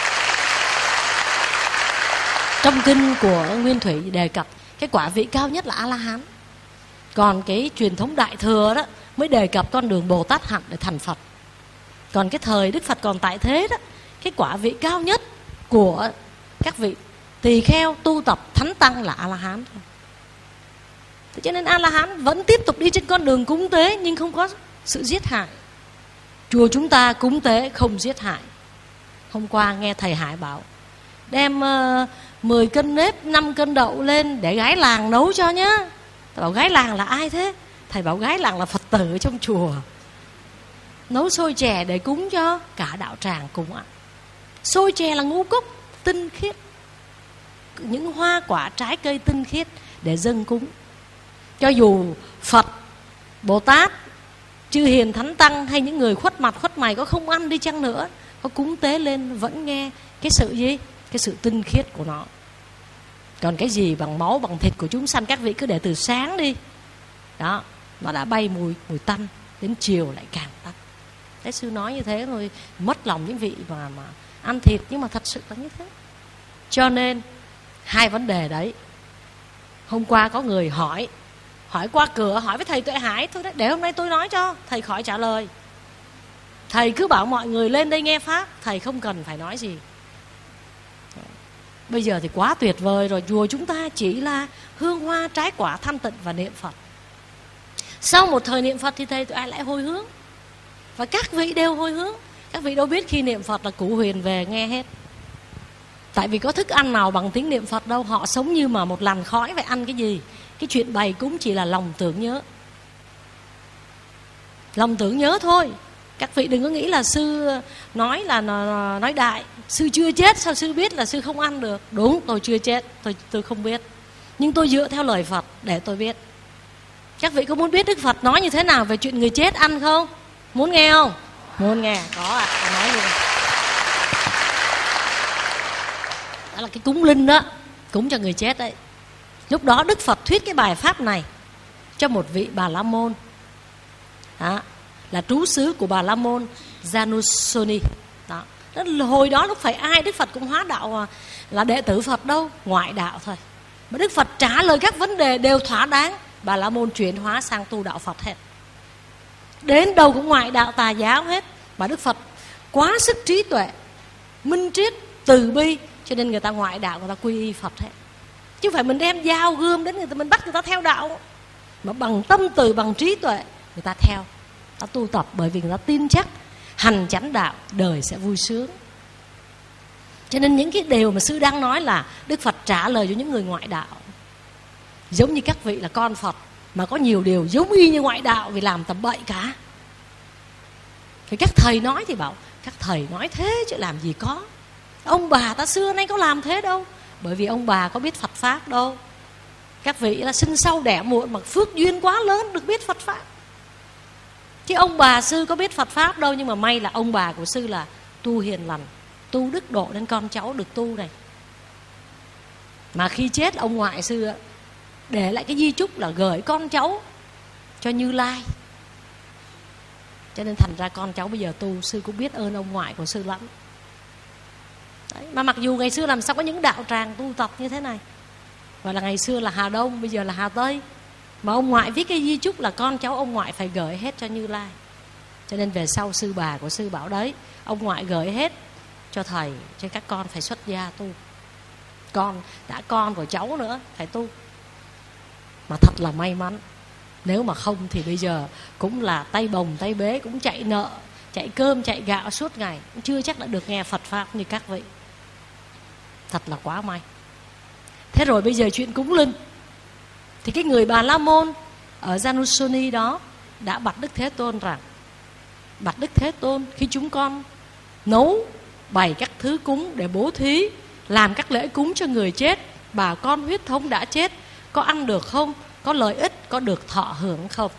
Trong kinh của Nguyên Thủy đề cập cái quả vị cao nhất là A-la-hán. Còn cái truyền thống Đại Thừa đó mới đề cập con đường Bồ Tát hạnh để thành Phật. Còn cái thời Đức Phật còn tại thế đó, cái quả vị cao nhất của các vị tỳ kheo tu tập thánh tăng là A-la-hán thôi. Thế cho nên A-la-hán vẫn tiếp tục đi trên con đường cúng tế nhưng không có sự giết hại. Chùa chúng ta cúng tế không giết hại. Hôm qua nghe thầy Hải bảo đem uh, mười cân nếp, năm cân đậu lên để gái làng nấu cho nhá. Thầy bảo gái làng là ai thế? Thầy bảo gái làng là Phật tử ở trong chùa. nấu xôi chè để cúng cho cả đạo tràng cùng ăn. Xôi chè là ngũ cốc tinh khiết, những hoa quả trái cây tinh khiết để dâng cúng. Cho dù Phật, Bồ Tát, chư hiền thánh tăng hay những người khuất mặt khuất mày có không ăn đi chăng nữa, có cúng tế lên vẫn nghe cái sự gì? Cái sự tinh khiết của nó. Còn cái gì bằng máu bằng thịt của chúng sanh, các vị cứ để từ sáng đi. Đó, nó đã bay mùi mùi tanh, đến chiều lại càng tanh. Thế sư nói như thế rồi mất lòng những vị mà mà ăn thịt, nhưng mà thật sự là như thế. Cho nên hai vấn đề đấy. Hôm qua có người hỏi, hỏi qua cửa, hỏi với thầy Tuệ Hải thôi đấy, để hôm nay tôi nói cho thầy khỏi trả lời. Thầy cứ bảo mọi người lên đây nghe pháp, thầy không cần phải nói gì. Bây giờ thì quá tuyệt vời rồi, chùa chúng ta chỉ là hương hoa trái quả thanh tịnh và niệm Phật. Sau một thời niệm Phật thì thầy Tuệ Hải lại hồi hướng, và các vị đều hồi hướng. Các vị đâu biết khi niệm Phật là cụ Huyền về nghe hết. Tại vì có thức ăn nào bằng tiếng niệm Phật đâu. Họ sống như mà một làn khói, phải ăn cái gì. Cái chuyện bày cũng chỉ là lòng tưởng nhớ, lòng tưởng nhớ thôi. Các vị đừng có nghĩ là sư nói là nói đại. Sư chưa chết, sao sư biết là sư không ăn được? Đúng, tôi chưa chết, tôi, tôi không biết. Nhưng tôi dựa theo lời Phật để tôi biết. Các vị có muốn biết Đức Phật nói như thế nào về chuyện người chết ăn không? Muốn nghe không? Muốn nghe, có ạ, à, nói luôn. Đó là cái cúng linh đó, cúng cho người chết đấy. Lúc đó Đức Phật thuyết cái bài pháp này cho một vị Bà La Môn, đó, là trú xứ của Bà La Môn Janusoni. Đó. Hồi đó lúc phải ai Đức Phật cũng hóa đạo là đệ tử Phật đâu, ngoại đạo thôi. Mà Đức Phật trả lời các vấn đề đều thỏa đáng, Bà La Môn chuyển hóa sang tu đạo Phật hết. Đến đâu cũng ngoại đạo tà giáo hết. Mà Đức Phật quá sức trí tuệ, minh triết, từ bi, cho nên người ta ngoại đạo, người ta quy y Phật hết. Chứ không phải mình đem dao gươm đến người ta, mình bắt người ta theo đạo. Mà bằng tâm từ, bằng trí tuệ, người ta theo, ta tu tập, bởi vì người ta tin chắc hành chánh đạo đời sẽ vui sướng. Cho nên những cái điều mà sư đang nói là Đức Phật trả lời cho những người ngoại đạo. Giống như các vị là con Phật, mà có nhiều điều giống y như ngoại đạo vì làm tầm bậy cả. Thì các thầy nói thì bảo các thầy nói thế chứ làm gì có. Ông bà ta xưa nay có làm thế đâu. Bởi vì ông bà có biết Phật Pháp đâu. Các vị là sinh sau đẻ muộn mà phước duyên quá lớn được biết Phật Pháp. Chứ ông bà sư có biết Phật Pháp đâu. Nhưng mà may là ông bà của sư là tu hiền lành, tu đức độ nên con cháu được tu này. Mà khi chết ông ngoại sư để lại cái di chúc là gửi con cháu cho Như Lai. Cho nên thành ra con cháu bây giờ tu, sư cũng biết ơn ông ngoại của sư lắm. Đấy. Mà mặc dù ngày xưa làm sao có những đạo tràng tu tập như thế này. Và là ngày xưa là Hà Đông, bây giờ là Hà Tây. Mà ông ngoại viết cái di chúc là con cháu ông ngoại phải gửi hết cho Như Lai. Cho nên về sau sư bà của sư bảo đấy, ông ngoại gửi hết cho thầy, cho các con phải xuất gia tu. Con, đã con của cháu nữa, phải tu. Mà thật là may mắn. Nếu mà không thì bây giờ cũng là tay bồng tay bế, cũng chạy nợ, chạy cơm chạy gạo suốt ngày, cũng chưa chắc đã được nghe Phật Pháp như các vị. Thật là quá may. Thế rồi bây giờ chuyện cúng linh, thì cái người Bà La Môn ở Janusoni đó đã bạch Đức Thế Tôn rằng: bạch Đức Thế Tôn, khi chúng con nấu bày các thứ cúng để bố thí, làm các lễ cúng cho người chết, bà con huyết thống đã chết, có ăn được không? Có lợi ích, có được thọ hưởng không?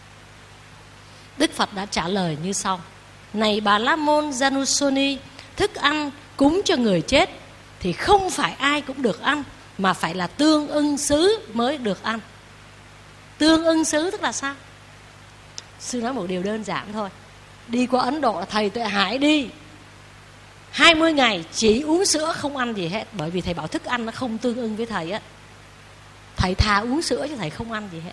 Đức Phật đã trả lời như sau: này Bà La Môn Janusoni, thức ăn cúng cho người chết thì không phải ai cũng được ăn, mà phải là tương ưng xứ mới được ăn. Tương ưng xứ tức là sao? Sư nói một điều đơn giản thôi. Đi qua Ấn Độ là thầy Tuệ Hải đi hai mươi ngày chỉ uống sữa không ăn gì hết. Bởi vì thầy bảo thức ăn nó không tương ưng với thầy á. Thầy thà uống sữa chứ thầy không ăn gì hết.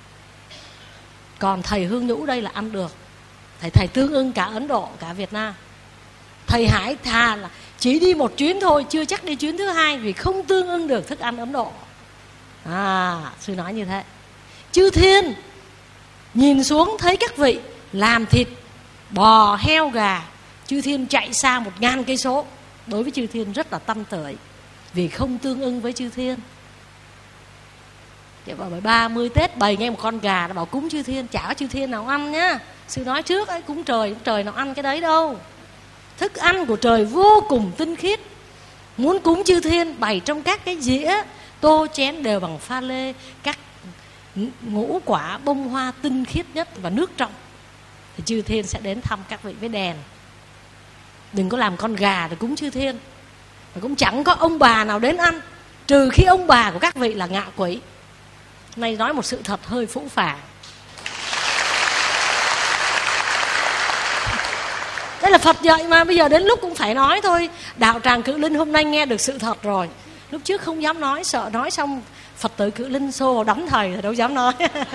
Còn thầy Hương Nhũ đây là ăn được. Thầy thầy tương ưng cả Ấn Độ, cả Việt Nam. Thầy Hải thà là chỉ đi một chuyến thôi, chưa chắc đi chuyến thứ hai, vì không tương ưng được thức ăn Ấn Độ. À, sư nói như thế. Chư thiên nhìn xuống thấy các vị làm thịt bò, heo, gà, chư thiên chạy xa một ngàn cây số. Đối với chư thiên rất là tâm tưởi, vì không tương ưng với chư thiên. Thì bảo ba mươi Tết bày ngay một con gà, nó bảo cúng chư thiên, chả có chư thiên nào ăn nhá. Sư nói trước ấy, cúng trời, trời nào ăn cái đấy đâu. Thức ăn của trời vô cùng tinh khiết. Muốn cúng chư thiên bày trong các cái dĩa, tô chén đều bằng pha lê, các ngũ quả bông hoa tinh khiết nhất và nước trong, thì chư thiên sẽ đến thăm các vị với đèn. Đừng có làm con gà để cúng chư thiên. Và cũng chẳng có ông bà nào đến ăn, trừ khi ông bà của các vị là ngạ quỷ. Nay nói một sự thật hơi phũ phàng. Đây là Phật dạy mà, bây giờ đến lúc cũng phải nói thôi. Đạo tràng Cự Linh hôm nay nghe được sự thật rồi. Lúc trước không dám nói, sợ nói xong Phật tử Cự Linh xô vào đấm thầy thì đâu dám nói.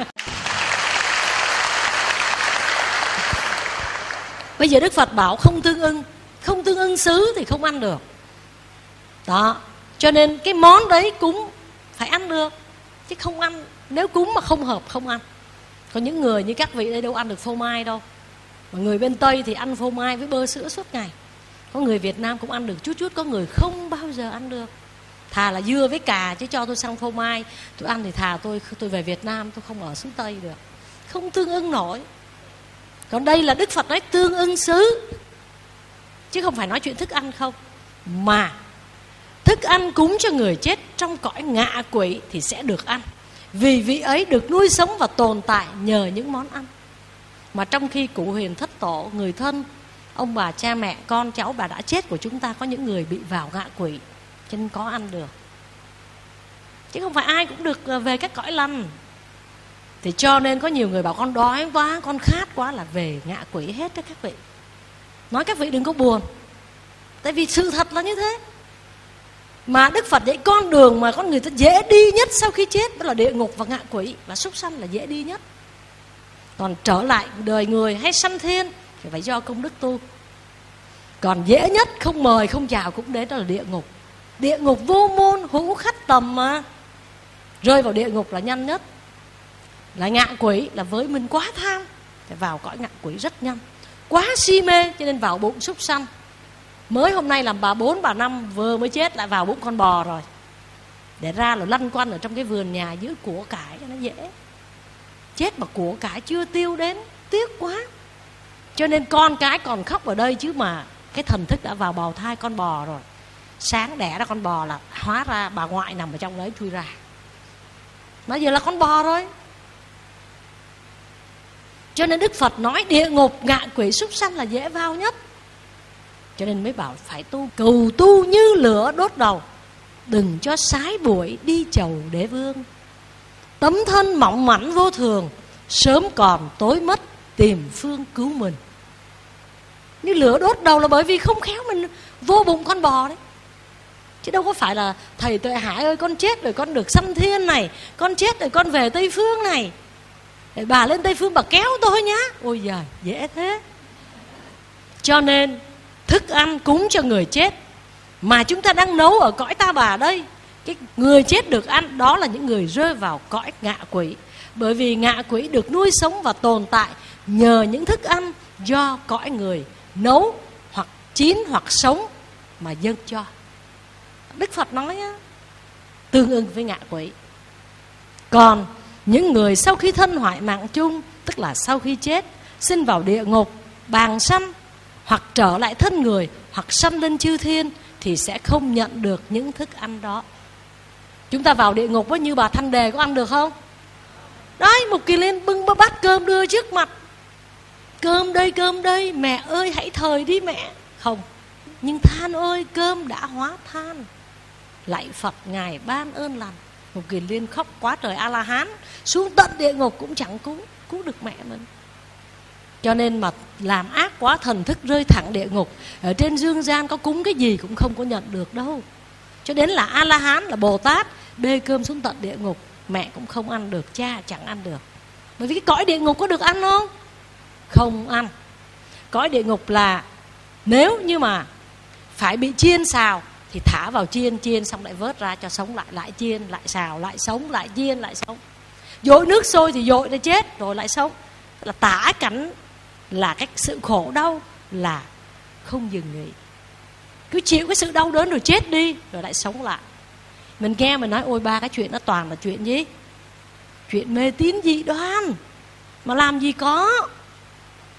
Bây giờ Đức Phật bảo không tương ưng. Không tương ưng xứ thì không ăn được. Đó, cho nên cái món đấy cúng phải ăn được, chứ không ăn, nếu cúng mà không hợp không ăn. Có những người như các vị đây đâu ăn được phô mai đâu. Mà người bên Tây thì ăn phô mai với bơ sữa suốt ngày. Có người Việt Nam cũng ăn được chút chút, có người không bao giờ ăn được. Thà là dưa với cà chứ cho tôi sang phô mai tôi ăn thì thà tôi tôi về Việt Nam, tôi không ở xứ Tây được. Không tương ưng nổi. Còn đây là Đức Phật nói tương ưng xứ, chứ không phải nói chuyện thức ăn không. Mà thức ăn cúng cho người chết trong cõi ngạ quỷ thì sẽ được ăn, vì vị ấy được nuôi sống và tồn tại nhờ những món ăn. Mà trong khi cụ Huyền thất tổ, người thân, ông bà, cha mẹ, con cháu bà đã chết của chúng ta, có những người bị vào ngạ quỷ, cho nên có ăn được. Chứ không phải ai cũng được về các cõi lành. Thì cho nên có nhiều người bảo con đói quá, con khát quá là về ngạ quỷ hết đó các vị. Nói các vị đừng có buồn, tại vì sự thật là như thế. Mà Đức Phật dạy con đường mà con người ta dễ đi nhất sau khi chết đó là địa ngục và ngạ quỷ, và súc sanh là dễ đi nhất. Còn trở lại đời người hay sanh thiên thì phải do công đức tu. Còn dễ nhất không mời không chào cũng đến, đó là địa ngục. Địa ngục vô môn hữu khách tầm mà. Rơi vào địa ngục là nhanh nhất. Là ngạ quỷ là với mình quá tham thì vào cõi ngạ quỷ rất nhanh. Quá si mê cho nên vào bụng súc sanh. Mới hôm nay làm bà bốn bà năm vừa mới chết lại vào bụng con bò rồi, để ra là lăn quanh ở trong cái vườn nhà giữ của cải cho nó dễ. Chết mà của cải chưa tiêu đến, tiếc quá. Cho nên con cái còn khóc ở đây, chứ mà cái thần thức đã vào bào thai con bò rồi. Sáng đẻ ra con bò là hóa ra bà ngoại nằm ở trong đấy thui ra. Bây giờ là con bò rồi. Cho nên Đức Phật nói địa ngục, ngạ quỷ, súc sanh là dễ vào nhất. Cho nên mới bảo phải tu, cầu tu như lửa đốt đầu, đừng cho sái buổi đi chầu đế vương. Tấm thân mỏng mảnh vô thường, sớm còn tối mất tìm phương cứu mình. Như lửa đốt đầu là bởi vì không khéo mình vô bụng con bò đấy. Chứ đâu có phải là thầy Tuệ Hải ơi con chết rồi con được sanh thiên này, con chết rồi con về Tây Phương này, để bà lên Tây Phương bà kéo tôi nhá. Ôi giời, dễ thế. Cho nên thức ăn cúng cho người chết mà chúng ta đang nấu ở cõi ta bà đây, cái người chết được ăn đó là những người rơi vào cõi ngạ quỷ. Bởi vì ngạ quỷ được nuôi sống và tồn tại nhờ những thức ăn do cõi người nấu hoặc chín hoặc sống mà dâng cho. Đức Phật nói á, tương ưng với ngạ quỷ. Còn những người sau khi thân hoại mạng chung, tức là sau khi chết, sinh vào địa ngục, bàng sanh, hoặc trở lại thân người, hoặc sanh lên chư thiên, thì sẽ không nhận được những thức ăn đó. Chúng ta vào địa ngục với như bà Thanh Đề có ăn được không? Đấy, một Kỳ Liên bưng bát cơm đưa trước mặt. Cơm đây, cơm đây, mẹ ơi hãy thời đi mẹ. Không, nhưng than ơi cơm đã hóa than. Lạy Phật Ngài ban ơn lành. Một Kỳ Liên khóc quá trời A-la-hán, xuống tận địa ngục cũng chẳng cứu, cứu được mẹ mình. Cho nên mà làm ác quá, thần thức rơi thẳng địa ngục. Ở trên dương gian có cúng cái gì cũng không có nhận được đâu. Cho đến là A-la-hán, là Bồ Tát, bê cơm xuống tận địa ngục, mẹ cũng không ăn được, cha chẳng ăn được. Bởi vì cái cõi địa ngục có được ăn không? Không ăn. Cõi địa ngục là nếu như mà phải bị chiên xào thì thả vào chiên, chiên xong lại vớt ra cho sống lại, lại chiên, lại xào, lại sống, lại chiên, lại sống. Dội nước sôi thì dội để chết, rồi lại sống. Là tả cảnh là cái sự khổ đau là không dừng nghỉ. Cứ chịu cái sự đau đớn rồi chết đi, rồi lại sống lại. Mình nghe mình nói ôi ba cái chuyện đó toàn là chuyện gì? Chuyện mê tín dị đoan. Mà làm gì có.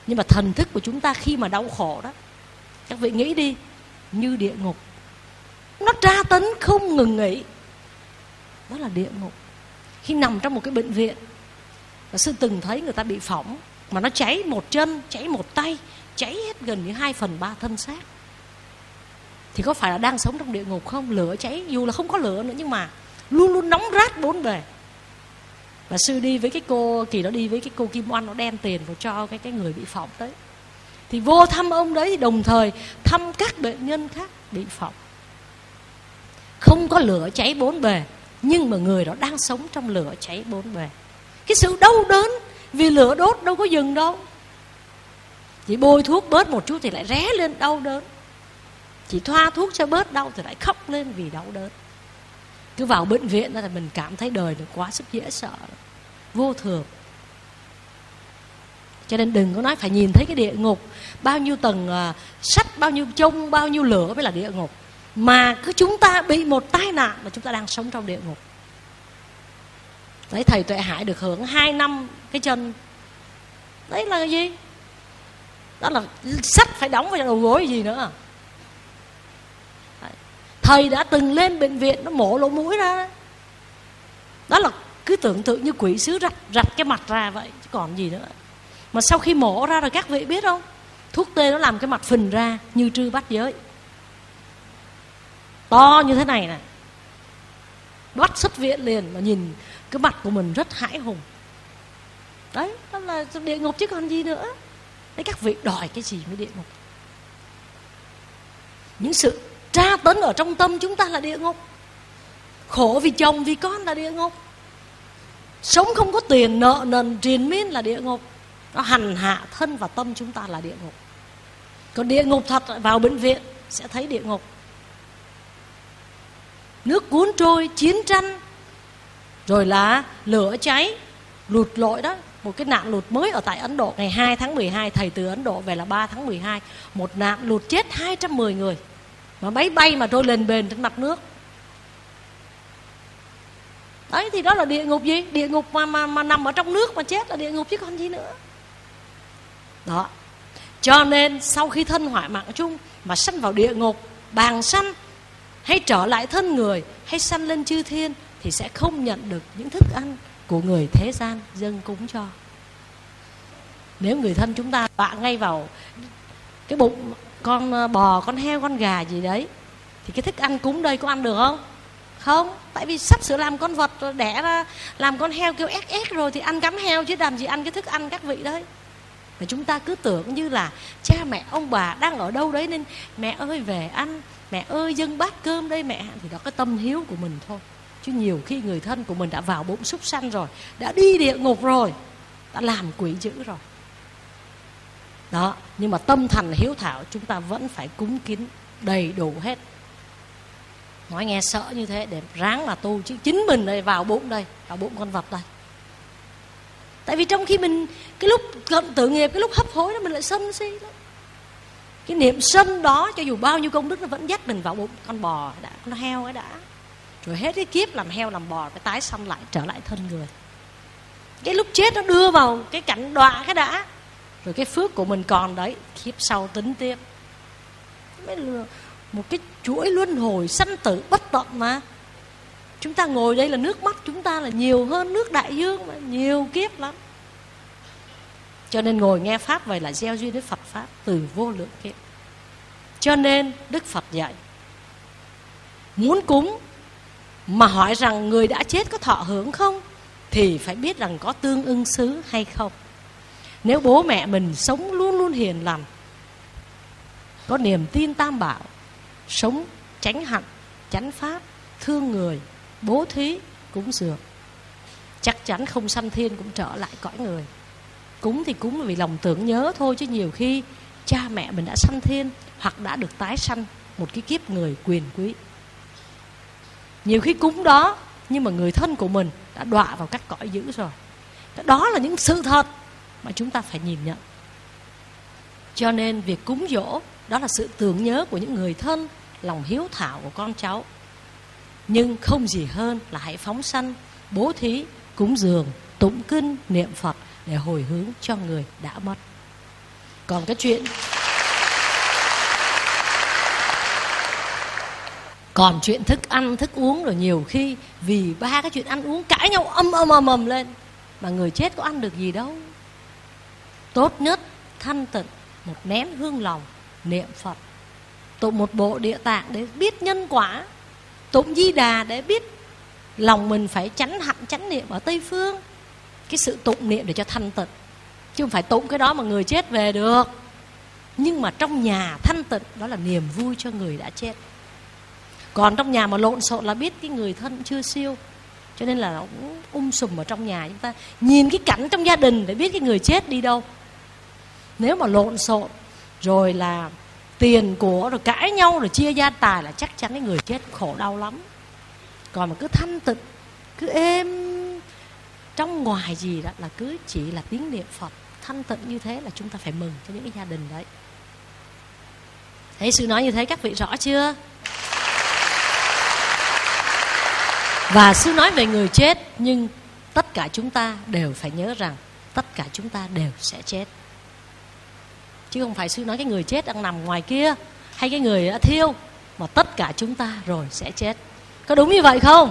Nhưng mà thần thức của chúng ta khi mà đau khổ đó, các vị nghĩ đi, như địa ngục. Nó tra tấn không ngừng nghỉ. Đó là địa ngục. Khi nằm trong một cái bệnh viện, và sư từng thấy người ta bị phỏng mà nó cháy một chân, cháy một tay, cháy hết gần như hai phần ba thân xác. Thì có phải là đang sống trong địa ngục không? Lửa cháy, dù là không có lửa nữa, nhưng mà luôn luôn nóng rát bốn bề. Và sư đi với cái cô, kỳ đó đi với cái cô Kim Oanh, nó đem tiền vào cho cái, cái người bị phỏng đấy. Thì vô thăm ông đấy thì đồng thời thăm các bệnh nhân khác bị phỏng. Không có lửa cháy bốn bề, nhưng mà người đó đang sống trong lửa cháy bốn bề. Cái sự đau đớn vì lửa đốt đâu có dừng đâu. Chỉ bôi thuốc bớt một chút thì lại ré lên đau đớn. Chỉ thoa thuốc cho bớt đau thì lại khóc lên vì đau đớn. Cứ vào bệnh viện là mình cảm thấy đời nó quá sức dễ sợ, vô thường. Cho nên đừng có nói phải nhìn thấy cái địa ngục, bao nhiêu tầng uh, sắt, bao nhiêu chông, bao nhiêu lửa mới là địa ngục. Mà cứ chúng ta bị một tai nạn mà chúng ta đang sống trong địa ngục. Đấy, thầy Tuệ Hải được hưởng hai năm cái chân. Đấy là cái gì? Đó là sắt phải đóng vào đầu gối gì nữa. Đấy. Thầy đã từng lên bệnh viện, nó mổ lỗ mũi ra. Đó là cứ tưởng tượng như quỷ sứ rạch, rạch cái mặt ra vậy, chứ còn gì nữa. Mà sau khi mổ ra rồi các vị biết không, thuốc tê nó làm cái mặt phình ra như trư bát giới, to như thế này nè. Bắt xuất viện liền mà nhìn cái mặt của mình rất hãi hùng. Đấy, đó là địa ngục chứ còn gì nữa. Đấy, các vị đòi cái gì với địa ngục? Những sự tra tấn ở trong tâm chúng ta là địa ngục. Khổ vì chồng vì con là địa ngục. Sống không có tiền, nợ nần triền miên là địa ngục. Nó hành hạ thân và tâm chúng ta là địa ngục. Còn địa ngục thật, vào bệnh viện sẽ thấy địa ngục. Nước cuốn trôi, chiến tranh, rồi là lửa cháy, lụt lội đó. Một cái nạn lụt mới ở tại Ấn Độ ngày hai tháng mười hai, thầy từ Ấn Độ về là ba tháng mười hai. Một nạn lụt chết hai trăm mười người. Mà máy bay mà trôi lên bền trên mặt nước. Đấy, thì đó là địa ngục gì? Địa ngục mà, mà, mà nằm ở trong nước mà chết là địa ngục chứ còn gì nữa. Đó. Cho nên sau khi thân hoại mạng chung mà sanh vào địa ngục, bàng sanh, hay trở lại thân người, hay sanh lên chư thiên, thì sẽ không nhận được những thức ăn của người thế gian dâng cúng cho. Nếu người thân chúng ta đọa ngay vào cái bụng con bò, con heo, con gà gì đấy, thì cái thức ăn cúng đây có ăn được không? Không, tại vì sắp sửa làm con vật rồi, đẻ ra làm con heo kêu ét ét rồi thì ăn cắm heo chứ làm gì ăn cái thức ăn các vị đấy. Và chúng ta cứ tưởng như là cha mẹ ông bà đang ở đâu đấy nên mẹ ơi về ăn, mẹ ơi dâng bát cơm đây mẹ, thì đó cái tâm hiếu của mình thôi. Chứ nhiều khi người thân của mình đã vào bụng súc sanh rồi, đã đi địa ngục rồi, đã làm quỷ dữ rồi. Đó, nhưng mà tâm thành hiếu thảo chúng ta vẫn phải cúng kính đầy đủ hết. Nói nghe sợ như thế để ráng mà tu, chứ chính mình đây vào bụng đây, vào bụng con vật đây. Tại vì trong khi mình cái lúc cận tự nghiệp, cái lúc hấp hối đó mình lại sân si đó. Cái niệm sân đó cho dù bao nhiêu công đức nó vẫn dắt mình vào bụng con bò đã, con heo ấy đã. Rồi hết cái kiếp làm heo làm bò cái tái sanh lại trở lại thân người. Cái lúc chết nó đưa vào cái cảnh đọa cái đã. Rồi cái phước của mình còn đấy, kiếp sau tính tiếp. Mới là một cái chuỗi luân hồi sanh tử bất tận mà. Chúng ta ngồi đây là nước mắt chúng ta là nhiều hơn nước đại dương mà, nhiều kiếp lắm. Cho nên ngồi nghe Pháp vậy là gieo duyên với Phật Pháp từ vô lượng kiếp. Cho nên Đức Phật dạy, muốn cúng mà hỏi rằng người đã chết có thọ hưởng không, thì phải biết rằng có tương ưng xứ hay không. Nếu bố mẹ mình sống luôn luôn hiền lành, có niềm tin tam bảo, sống chánh hạnh, chánh pháp, thương người, bố thí, cúng dường, chắc chắn không sanh thiên cũng trở lại cõi người. Cúng thì cúng vì lòng tưởng nhớ thôi, chứ nhiều khi cha mẹ mình đã sanh thiên hoặc đã được tái sanh một cái kiếp người quyền quý. Nhiều khi cúng đó nhưng mà người thân của mình đã đọa vào các cõi dữ rồi. Đó là những sự thật mà chúng ta phải nhìn nhận. Cho nên việc cúng dỗ đó là sự tưởng nhớ của những người thân, lòng hiếu thảo của con cháu. Nhưng không gì hơn là hãy phóng sanh, bố thí, cúng dường, tụng kinh, niệm Phật để hồi hướng cho người đã mất. Còn cái chuyện Còn chuyện thức ăn, thức uống rồi nhiều khi vì ba cái chuyện ăn uống cãi nhau âm âm âm ầm lên, mà người chết có ăn được gì đâu. Tốt nhất thanh tịnh, một nén hương lòng, niệm Phật, tụng một bộ Địa Tạng để biết nhân quả, tụng Di Đà để biết lòng mình phải chánh hạnh chánh niệm ở Tây Phương. Cái sự tụng niệm để cho thanh tịnh, chứ không phải tụng cái đó mà người chết về được. Nhưng mà trong nhà thanh tịnh, đó là niềm vui cho người đã chết. Còn trong nhà mà lộn xộn là biết cái người thân chưa siêu, cho nên là nó cũng um sùm ở trong nhà. Chúng ta nhìn cái cảnh trong gia đình để biết cái người chết đi đâu. Nếu mà lộn xộn rồi là tiền của rồi cãi nhau rồi chia gia tài là chắc chắn cái người chết khổ đau lắm. Còn mà cứ thanh tịnh, cứ êm, trong ngoài gì đó là cứ chỉ là tiếng niệm Phật thanh tịnh như thế là chúng ta phải mừng cho những cái gia đình đấy. Thấy sư nói như thế các vị rõ chưa? Và sư nói về người chết, nhưng tất cả chúng ta đều phải nhớ rằng tất cả chúng ta đều sẽ chết. Chứ không phải sư nói cái người chết đang nằm ngoài kia hay cái người đã thiêu, mà tất cả chúng ta rồi sẽ chết. Có đúng như vậy không?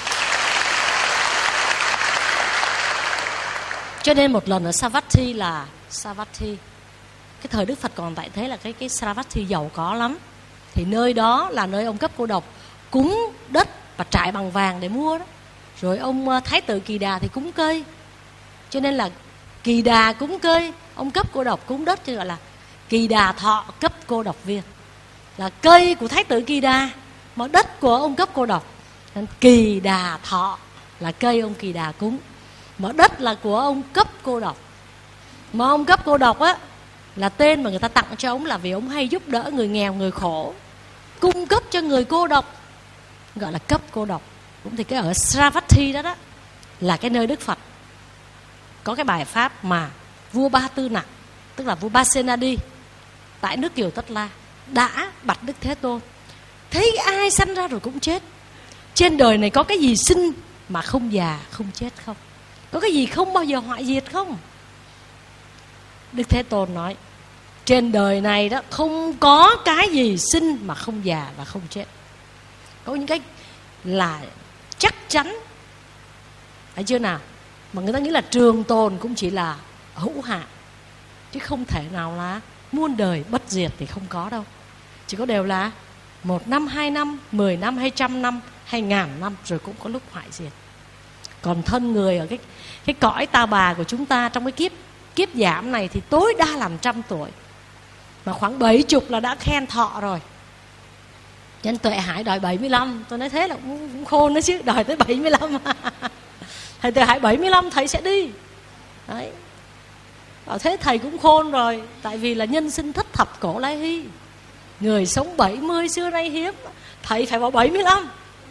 Cho nên một lần ở Savatthi là Savatthi, cái thời Đức Phật còn tại thế là cái cái Savatthi giàu có lắm. Thì nơi đó là nơi ông Cấp Cô Độc cúng đất và trải bằng vàng để mua đó. Rồi ông Thái tử Kỳ Đà thì cúng cây. Cho nên là Kỳ Đà cúng cây, ông Cấp Cô Độc cúng đất, chứ gọi là Kỳ Đà Thọ Cấp Cô Độc Viên. Là cây của Thái tử Kỳ Đà, mà đất của ông Cấp Cô Độc. Nên Kỳ Đà Thọ là cây ông Kỳ Đà cúng, mà đất là của ông Cấp Cô Độc. Mà ông Cấp Cô Độc á là tên mà người ta tặng cho ông là vì ông hay giúp đỡ người nghèo, người khổ, cung cấp cho người cô độc, gọi là Cấp Cô Độc. Cũng thì cái ở Savatthi đó đó là cái nơi Đức Phật có cái bài pháp mà vua Ba Tư Nặc, tức là vua Ba Senadi tại nước Kiều Tất La đã bạch Đức Thế Tôn: thấy ai sanh ra rồi cũng chết, trên đời này có cái gì sinh mà không già không chết không? Có cái gì không bao giờ hoại diệt không? Đức Thế Tôn nói: trên đời này đó không có cái gì sinh mà không già và không chết. Có những cái là chắc chắn, thấy chưa nào? Mà người ta nghĩ là trường tồn cũng chỉ là hữu hạn, chứ không thể nào là muôn đời bất diệt thì không có đâu. Chỉ có đều là một năm, hai năm, mười năm, hay trăm năm, hay ngàn năm, rồi cũng có lúc hoại diệt. Còn thân người ở cái cái cõi ta bà của chúng ta trong cái kiếp kiếp giảm này thì tối đa làm trăm tuổi, mà khoảng bảy chục là đã khen thọ rồi. Nhân Tuệ Hải đòi bảy mươi lăm, tôi nói thế là cũng, cũng khôn đó chứ, đòi tới bảy mươi lăm. Thầy Tuệ Hải bảy mươi lăm thầy sẽ đi. Đấy. Bảo thế thầy cũng khôn rồi, tại vì là nhân sinh thất thập cổ lai hy, người sống bảy mươi xưa nay hiếm, thầy phải bảo bảy mươi lăm.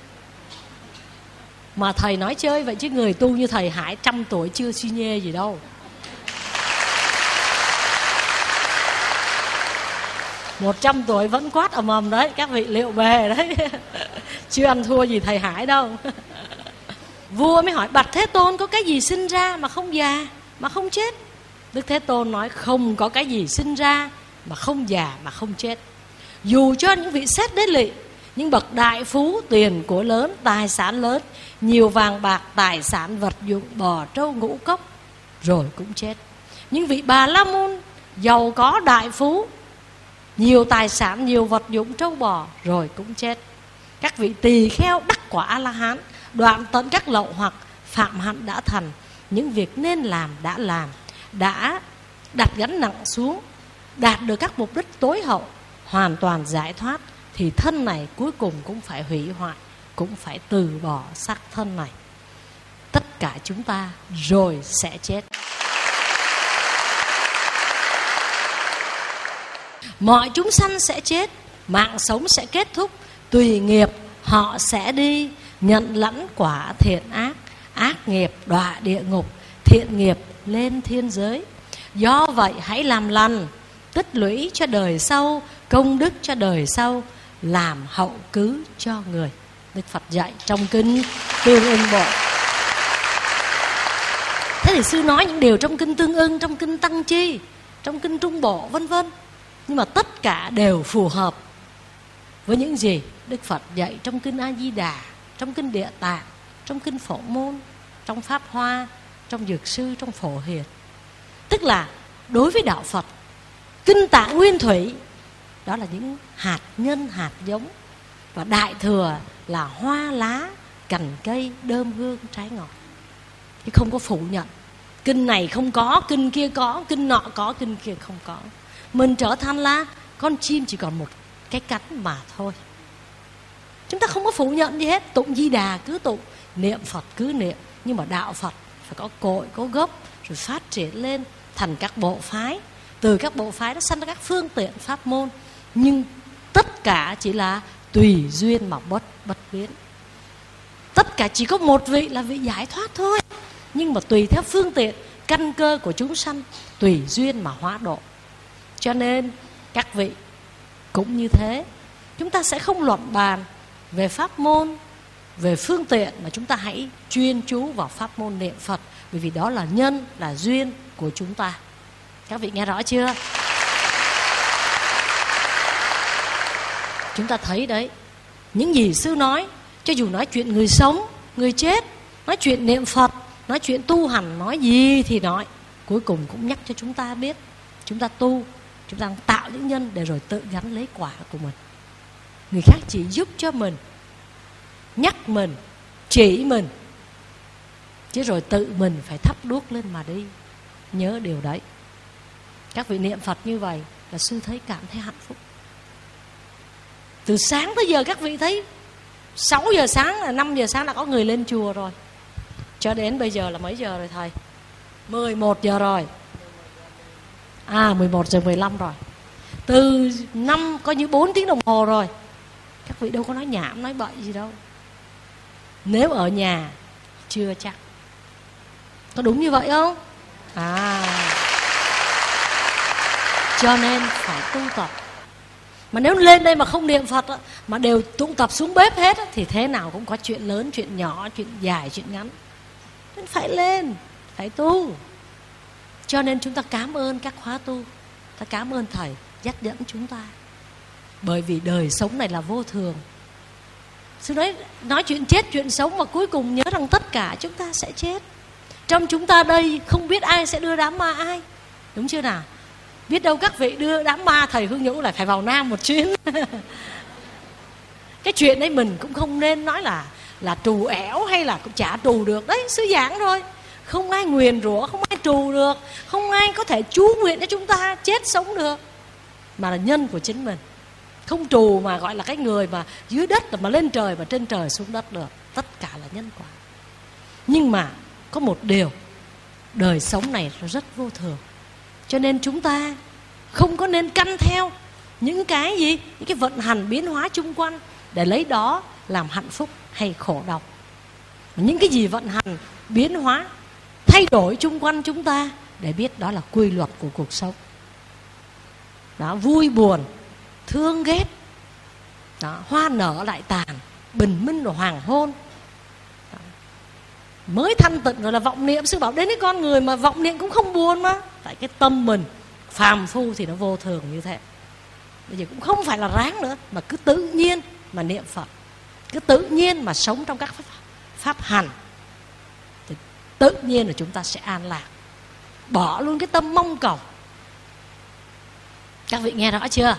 Mà thầy nói chơi vậy chứ người tu như thầy Hải trăm tuổi chưa suy nhê gì đâu. Một trăm tuổi vẫn quát ầm ầm đấy, các vị liệu bề đấy. Chưa ăn thua gì thầy Hải đâu. Vua mới hỏi: bạch Thế Tôn, có cái gì sinh ra mà không già, mà không chết? Đức Thế Tôn nói: không có cái gì sinh ra mà không già mà không chết. Dù cho những vị xét đế lị, những bậc đại phú, tiền của lớn, tài sản lớn, nhiều vàng bạc, tài sản vật dụng, bò trâu ngũ cốc, rồi cũng chết. Những vị Bà La Môn giàu có đại phú, nhiều tài sản, nhiều vật dụng trâu bò, rồi cũng chết. Các vị tỳ kheo đắc quả A-la-hán, đoạn tận các lậu hoặc, phạm hạnh đã thành, những việc nên làm đã làm, đã đặt gánh nặng xuống, đạt được các mục đích tối hậu, hoàn toàn giải thoát, thì thân này cuối cùng cũng phải hủy hoại, cũng phải từ bỏ xác thân này. Tất cả chúng ta rồi sẽ chết. Mọi chúng sanh sẽ chết, mạng sống sẽ kết thúc, tùy nghiệp họ sẽ đi, nhận lãnh quả thiện ác, ác nghiệp đọa địa ngục, thiện nghiệp lên thiên giới. Do vậy hãy làm lành, tích lũy cho đời sau, công đức cho đời sau, làm hậu cứ cho người. Đức Phật dạy trong kinh Tương Ưng Bộ. Thế thì sư nói những điều trong kinh Tương Ưng, trong kinh Tăng Chi trong kinh Trung Bộ vân vân. Nhưng mà tất cả đều phù hợp với những gì Đức Phật dạy trong kinh A Di Đà, trong kinh Địa Tạng, trong kinh Phổ Môn, trong Pháp Hoa, trong Dược Sư, trong Phổ Hiền. Tức là đối với đạo Phật, kinh Tạng Nguyên Thủy đó là những hạt nhân, hạt giống, và Đại Thừa là hoa lá, cành cây, đơm hương, trái ngọt. Chứ không có phủ nhận kinh này không có, kinh kia có, kinh nọ có, kinh kia không có. Mình trở thành là con chim chỉ còn một cái cánh mà thôi. Chúng ta không có phủ nhận gì hết. Tụng Di Đà cứ tụng, niệm Phật cứ niệm. Nhưng mà đạo Phật phải có cội, có gốc, rồi phát triển lên thành các bộ phái. Từ các bộ phái nó sanh ra các phương tiện pháp môn. Nhưng tất cả chỉ là tùy duyên mà bất bất biến. Tất cả chỉ có một vị là vị giải thoát thôi. Nhưng mà tùy theo phương tiện, căn cơ của chúng sanh, tùy duyên mà hóa độ. Cho nên các vị cũng như thế. Chúng ta sẽ không luận bàn về pháp môn, về phương tiện, mà chúng ta hãy chuyên chú vào pháp môn niệm Phật. Bởi vì đó là nhân, là duyên của chúng ta. Các vị nghe rõ chưa? Chúng ta thấy đấy, những gì sư nói, cho dù nói chuyện người sống, người chết, nói chuyện niệm Phật, nói chuyện tu hành, nói gì thì nói, cuối cùng cũng nhắc cho chúng ta biết chúng ta tu, chúng ta tạo những nhân để rồi tự gắn lấy quả của mình. Người khác chỉ giúp cho mình, nhắc mình, chỉ mình, chứ rồi tự mình phải thắp đuốc lên mà đi. Nhớ điều đấy. Các vị niệm Phật như vậy là sư thấy cảm thấy hạnh phúc. Từ sáng tới giờ các vị thấy sáu giờ sáng là năm giờ sáng đã có người lên chùa rồi. Cho đến bây giờ là mấy giờ rồi thầy? mười một giờ rồi. À mười một giờ mười lăm rồi. Từ năm coi như bốn tiếng đồng hồ rồi. Các vị đâu có nói nhảm, nói bậy gì đâu. Nếu ở nhà chưa chắc. Có đúng như vậy không? À, cho nên phải tu tập. Mà nếu lên đây mà không niệm Phật mà đều tụ tập xuống bếp hết thì thế nào cũng có chuyện lớn, chuyện nhỏ, chuyện dài, chuyện ngắn. Nên phải lên, phải tu. Cho nên chúng ta cảm ơn các khóa tu, ta cảm ơn thầy dắt dẫn chúng ta. Bởi vì đời sống này là vô thường. Sư nói, nói chuyện chết, chuyện sống mà cuối cùng nhớ rằng tất cả chúng ta sẽ chết. Trong chúng ta đây không biết ai sẽ đưa đám ma ai. Đúng chưa nào? Biết đâu các vị đưa đám ma thầy Hương Nhũ lại phải vào Nam một chuyến. Cái chuyện đấy mình cũng không nên nói là là trù ẻo hay là cũng chả trù được. Đấy, sư giảng rồi. Không ai nguyền rủa, không ai trù được, không ai có thể chú nguyện cho chúng ta chết sống được. Mà là nhân của chính mình. Không trù mà gọi là cái người mà dưới đất mà lên trời và trên trời xuống đất được. Tất cả là nhân quả. Nhưng mà có một điều, đời sống này nó rất vô thường. Cho nên chúng ta không có nên căn theo những cái gì, những cái vận hành biến hóa chung quanh để lấy đó làm hạnh phúc hay khổ đau. Những cái gì vận hành biến hóa thay đổi chung quanh chúng ta để biết đó là quy luật của cuộc sống. Đó, vui buồn, thương ghét, đó, hoa nở lại tàn, bình minh rồi hoàng hôn. Đó. Mới thanh tịnh rồi là vọng niệm. Sư bảo đến cái con người mà vọng niệm cũng không buồn mà. Tại cái tâm mình phàm phu thì nó vô thường như thế. Bây giờ cũng không phải là ráng nữa, mà cứ tự nhiên mà niệm Phật, cứ tự nhiên mà sống trong các pháp, pháp hành, thì tự nhiên là chúng ta sẽ an lạc. Bỏ luôn cái tâm mong cầu. Các vị nghe rõ chưa?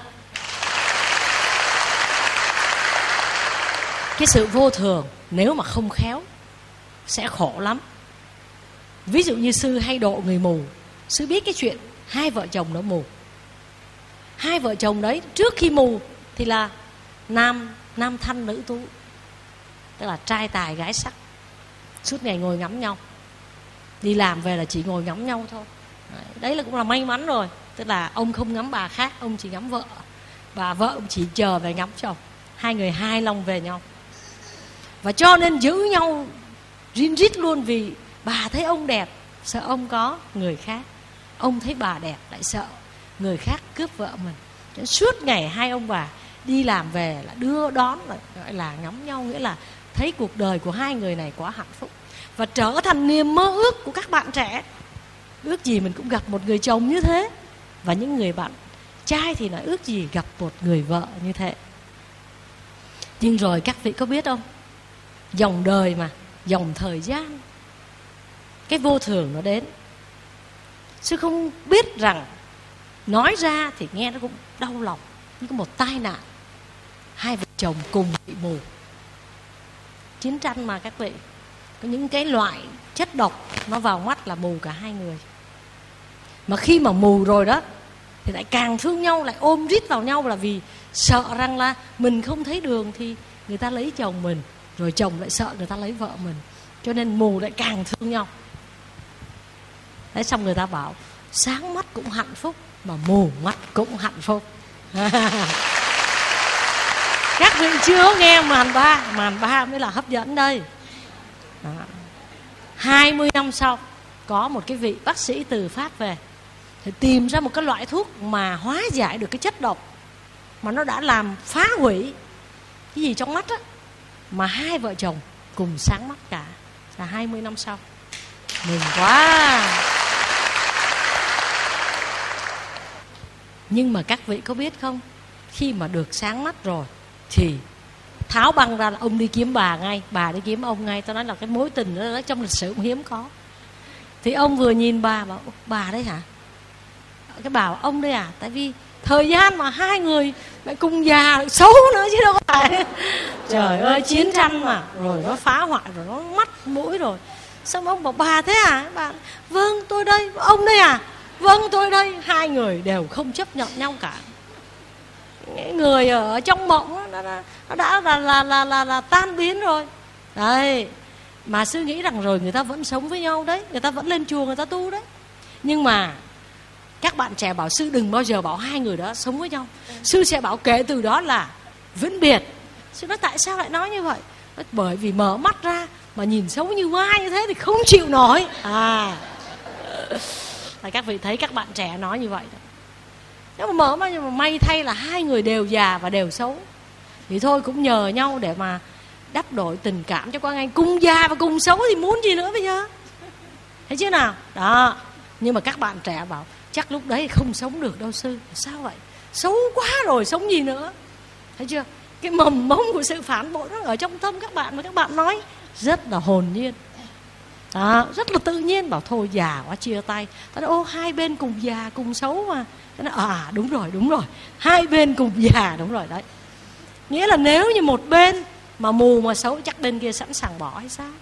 Cái sự vô thường nếu mà không khéo sẽ khổ lắm. Ví dụ như sư hay độ người mù. Sư biết cái chuyện hai vợ chồng nó mù. Hai vợ chồng đấy trước khi mù thì là nam nam thanh nữ tú, tức là trai tài gái sắc, suốt ngày ngồi ngắm nhau. Đi làm về là chỉ ngồi ngắm nhau thôi. Đấy, đấy là cũng là may mắn rồi. Tức là ông không ngắm bà khác, ông chỉ ngắm vợ. Bà vợ ông chỉ chờ về ngắm chồng. Hai người hai lòng về nhau. Và cho nên giữ nhau rin rít luôn. Vì bà thấy ông đẹp, sợ ông có người khác. Ông thấy bà đẹp lại sợ người khác cướp vợ mình. Cho nên suốt ngày hai ông bà đi làm về là đưa đón, là gọi là ngắm nhau. Nghĩa là thấy cuộc đời của hai người này quá hạnh phúc. Và trở thành niềm mơ ước của các bạn trẻ. Ước gì mình cũng gặp một người chồng như thế. Và những người bạn trai thì nói ước gì gặp một người vợ như thế. Nhưng rồi các vị có biết không, dòng đời mà, dòng thời gian, cái vô thường nó đến. Sư không biết rằng nói ra thì nghe nó cũng đau lòng, nhưng có một tai nạn, hai vợ chồng cùng bị mù. Chiến tranh mà các vị, có những cái loại chất độc nó vào mắt là mù cả hai người. Mà khi mà mù rồi đó thì lại càng thương nhau, lại ôm rít vào nhau, là vì sợ rằng là mình không thấy đường thì người ta lấy chồng mình, rồi chồng lại sợ người ta lấy vợ mình, cho nên mù lại càng thương nhau. Đấy, xong người ta bảo sáng mắt cũng hạnh phúc mà mù mắt cũng hạnh phúc. Các vị chưa nghe màn ba, màn ba mới là hấp dẫn đây. Đó. hai mươi năm sau, có một cái vị bác sĩ từ Pháp về, thì tìm ra một cái loại thuốc mà hóa giải được cái chất độc mà nó đã làm phá hủy cái gì trong mắt á, mà hai vợ chồng cùng sáng mắt cả. Là hai mươi năm sau. Mừng quá. Nhưng mà các vị có biết không, khi mà được sáng mắt rồi thì tháo băng ra là ông đi kiếm bà ngay, bà đi kiếm ông ngay. Tôi nói là cái mối tình đó trong lịch sử cũng hiếm có. Thì ông vừa nhìn bà bảo bà đấy hả? Cái bảo ông đây à? Tại vì thời gian mà hai người lại cùng già xấu nữa chứ đâu có phải. Trời ơi, chiến tranh mà, rồi nó phá hoại, rồi nó mắt mũi rồi. Xong ông bảo bà thế à? Bà, vâng tôi đây. Ông đây à? Vâng tôi đây. Hai người đều không chấp nhận nhau cả. Người ở trong mộng nó đã, nó đã là, là, là, là, là tan biến rồi. Đấy. Mà sư nghĩ rằng rồi người ta vẫn sống với nhau đấy, người ta vẫn lên chùa người ta tu đấy. Nhưng mà các bạn trẻ bảo sư đừng bao giờ bảo hai người đó sống với nhau. Sư sẽ bảo kể từ đó là vĩnh biệt. Sư nói tại sao lại nói như vậy? Bởi vì mở mắt ra mà nhìn xấu như mai như thế thì không chịu nổi. À, các vị thấy các bạn trẻ nói như vậy đó. Nếu mà mở mắt, nhưng mà may thay là hai người đều già và đều xấu, thì thôi cũng nhờ nhau để mà đắp đổi tình cảm cho qua ngày. Cùng già và cùng xấu thì muốn gì nữa bây giờ? Thấy chưa nào? Đó. Nhưng mà các bạn trẻ bảo chắc lúc đấy không sống được đâu sư. Sao vậy? Xấu quá rồi, sống gì nữa? Thấy chưa? Cái mầm mống của sự phản bội nó ở trong tâm các bạn, mà các bạn nói rất là hồn nhiên. Đó, rất là tự nhiên. Bảo thôi già quá chia tay. Ta nói ô hai bên cùng già cùng xấu mà. Ta nói à đúng rồi đúng rồi, hai bên cùng già, đúng rồi đấy. Nghĩa là nếu như một bên mà mù mà xấu, chắc bên kia sẵn sàng bỏ hay sao?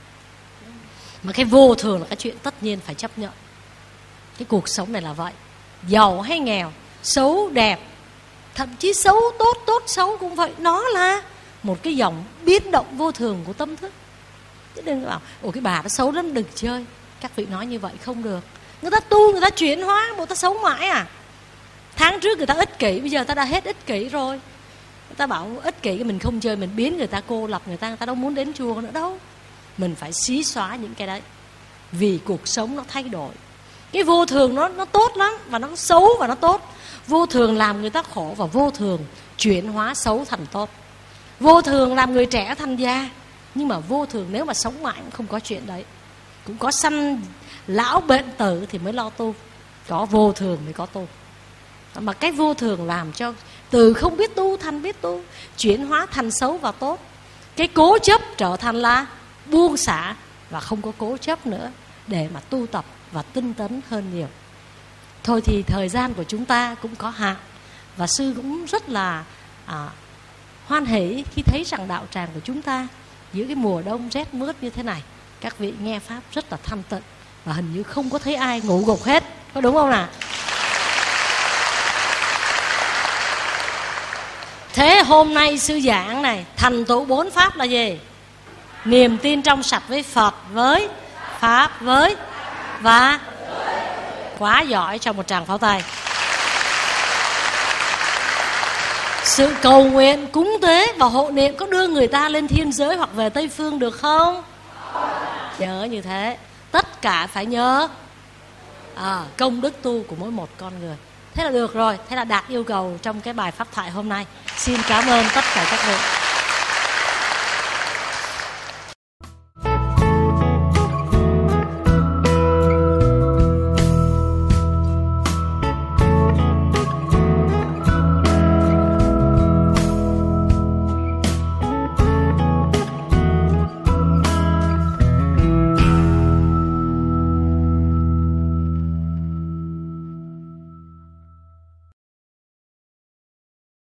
Mà cái vô thường là cái chuyện tất nhiên phải chấp nhận. Cái cuộc sống này là vậy. Giàu hay nghèo, xấu đẹp, thậm chí xấu tốt, tốt xấu cũng vậy. Nó là một cái dòng biến động vô thường của tâm thức. Chứ đừng bảo ồ cái bà nó xấu lắm đừng chơi. Các vị nói như vậy không được. Người ta tu, người ta chuyển hóa, người ta xấu mãi à? Tháng trước người ta ích kỷ, bây giờ người ta đã hết ích kỷ rồi. Người ta bảo ích kỷ mình không chơi, mình biến người ta cô lập, người ta người ta đâu muốn đến chùa nữa đâu. Mình phải xí xóa những cái đấy, vì cuộc sống nó thay đổi. Cái vô thường nó nó tốt lắm, và nó xấu và nó tốt. Vô thường làm người ta khổ, và vô thường chuyển hóa xấu thành tốt. Vô thường làm người trẻ thành già, nhưng mà vô thường nếu mà sống mãi cũng không có chuyện đấy. Cũng có sanh lão bệnh tử thì mới lo tu. Có vô thường mới có tu. Mà cái vô thường làm cho từ không biết tu thành biết tu, chuyển hóa thành xấu và tốt. Cái cố chấp trở thành là buông xả và không có cố chấp nữa, để mà tu tập và tinh tấn hơn nhiều. Thôi thì thời gian của chúng ta cũng có hạn, và sư cũng rất là à, hoan hỷ khi thấy rằng đạo tràng của chúng ta giữa cái mùa đông rét mướt như thế này, các vị nghe pháp rất là thanh tịnh, và hình như không có thấy ai ngủ gục hết. Có đúng không nào? Thế hôm nay sư giảng này, thành tựu bốn pháp là gì? Niềm tin trong sạch với Phật, với Pháp, với và quá giỏi, cho một tràng pháo tay. Sự cầu nguyện, cúng tế và hộ niệm có đưa người ta lên thiên giới hoặc về Tây Phương được không? Nhớ như thế. Tất cả phải nhớ à, công đức tu của mỗi một con người. Thế là được rồi. Thế là đạt yêu cầu trong cái bài pháp thoại hôm nay. Xin cảm ơn tất cả các vị.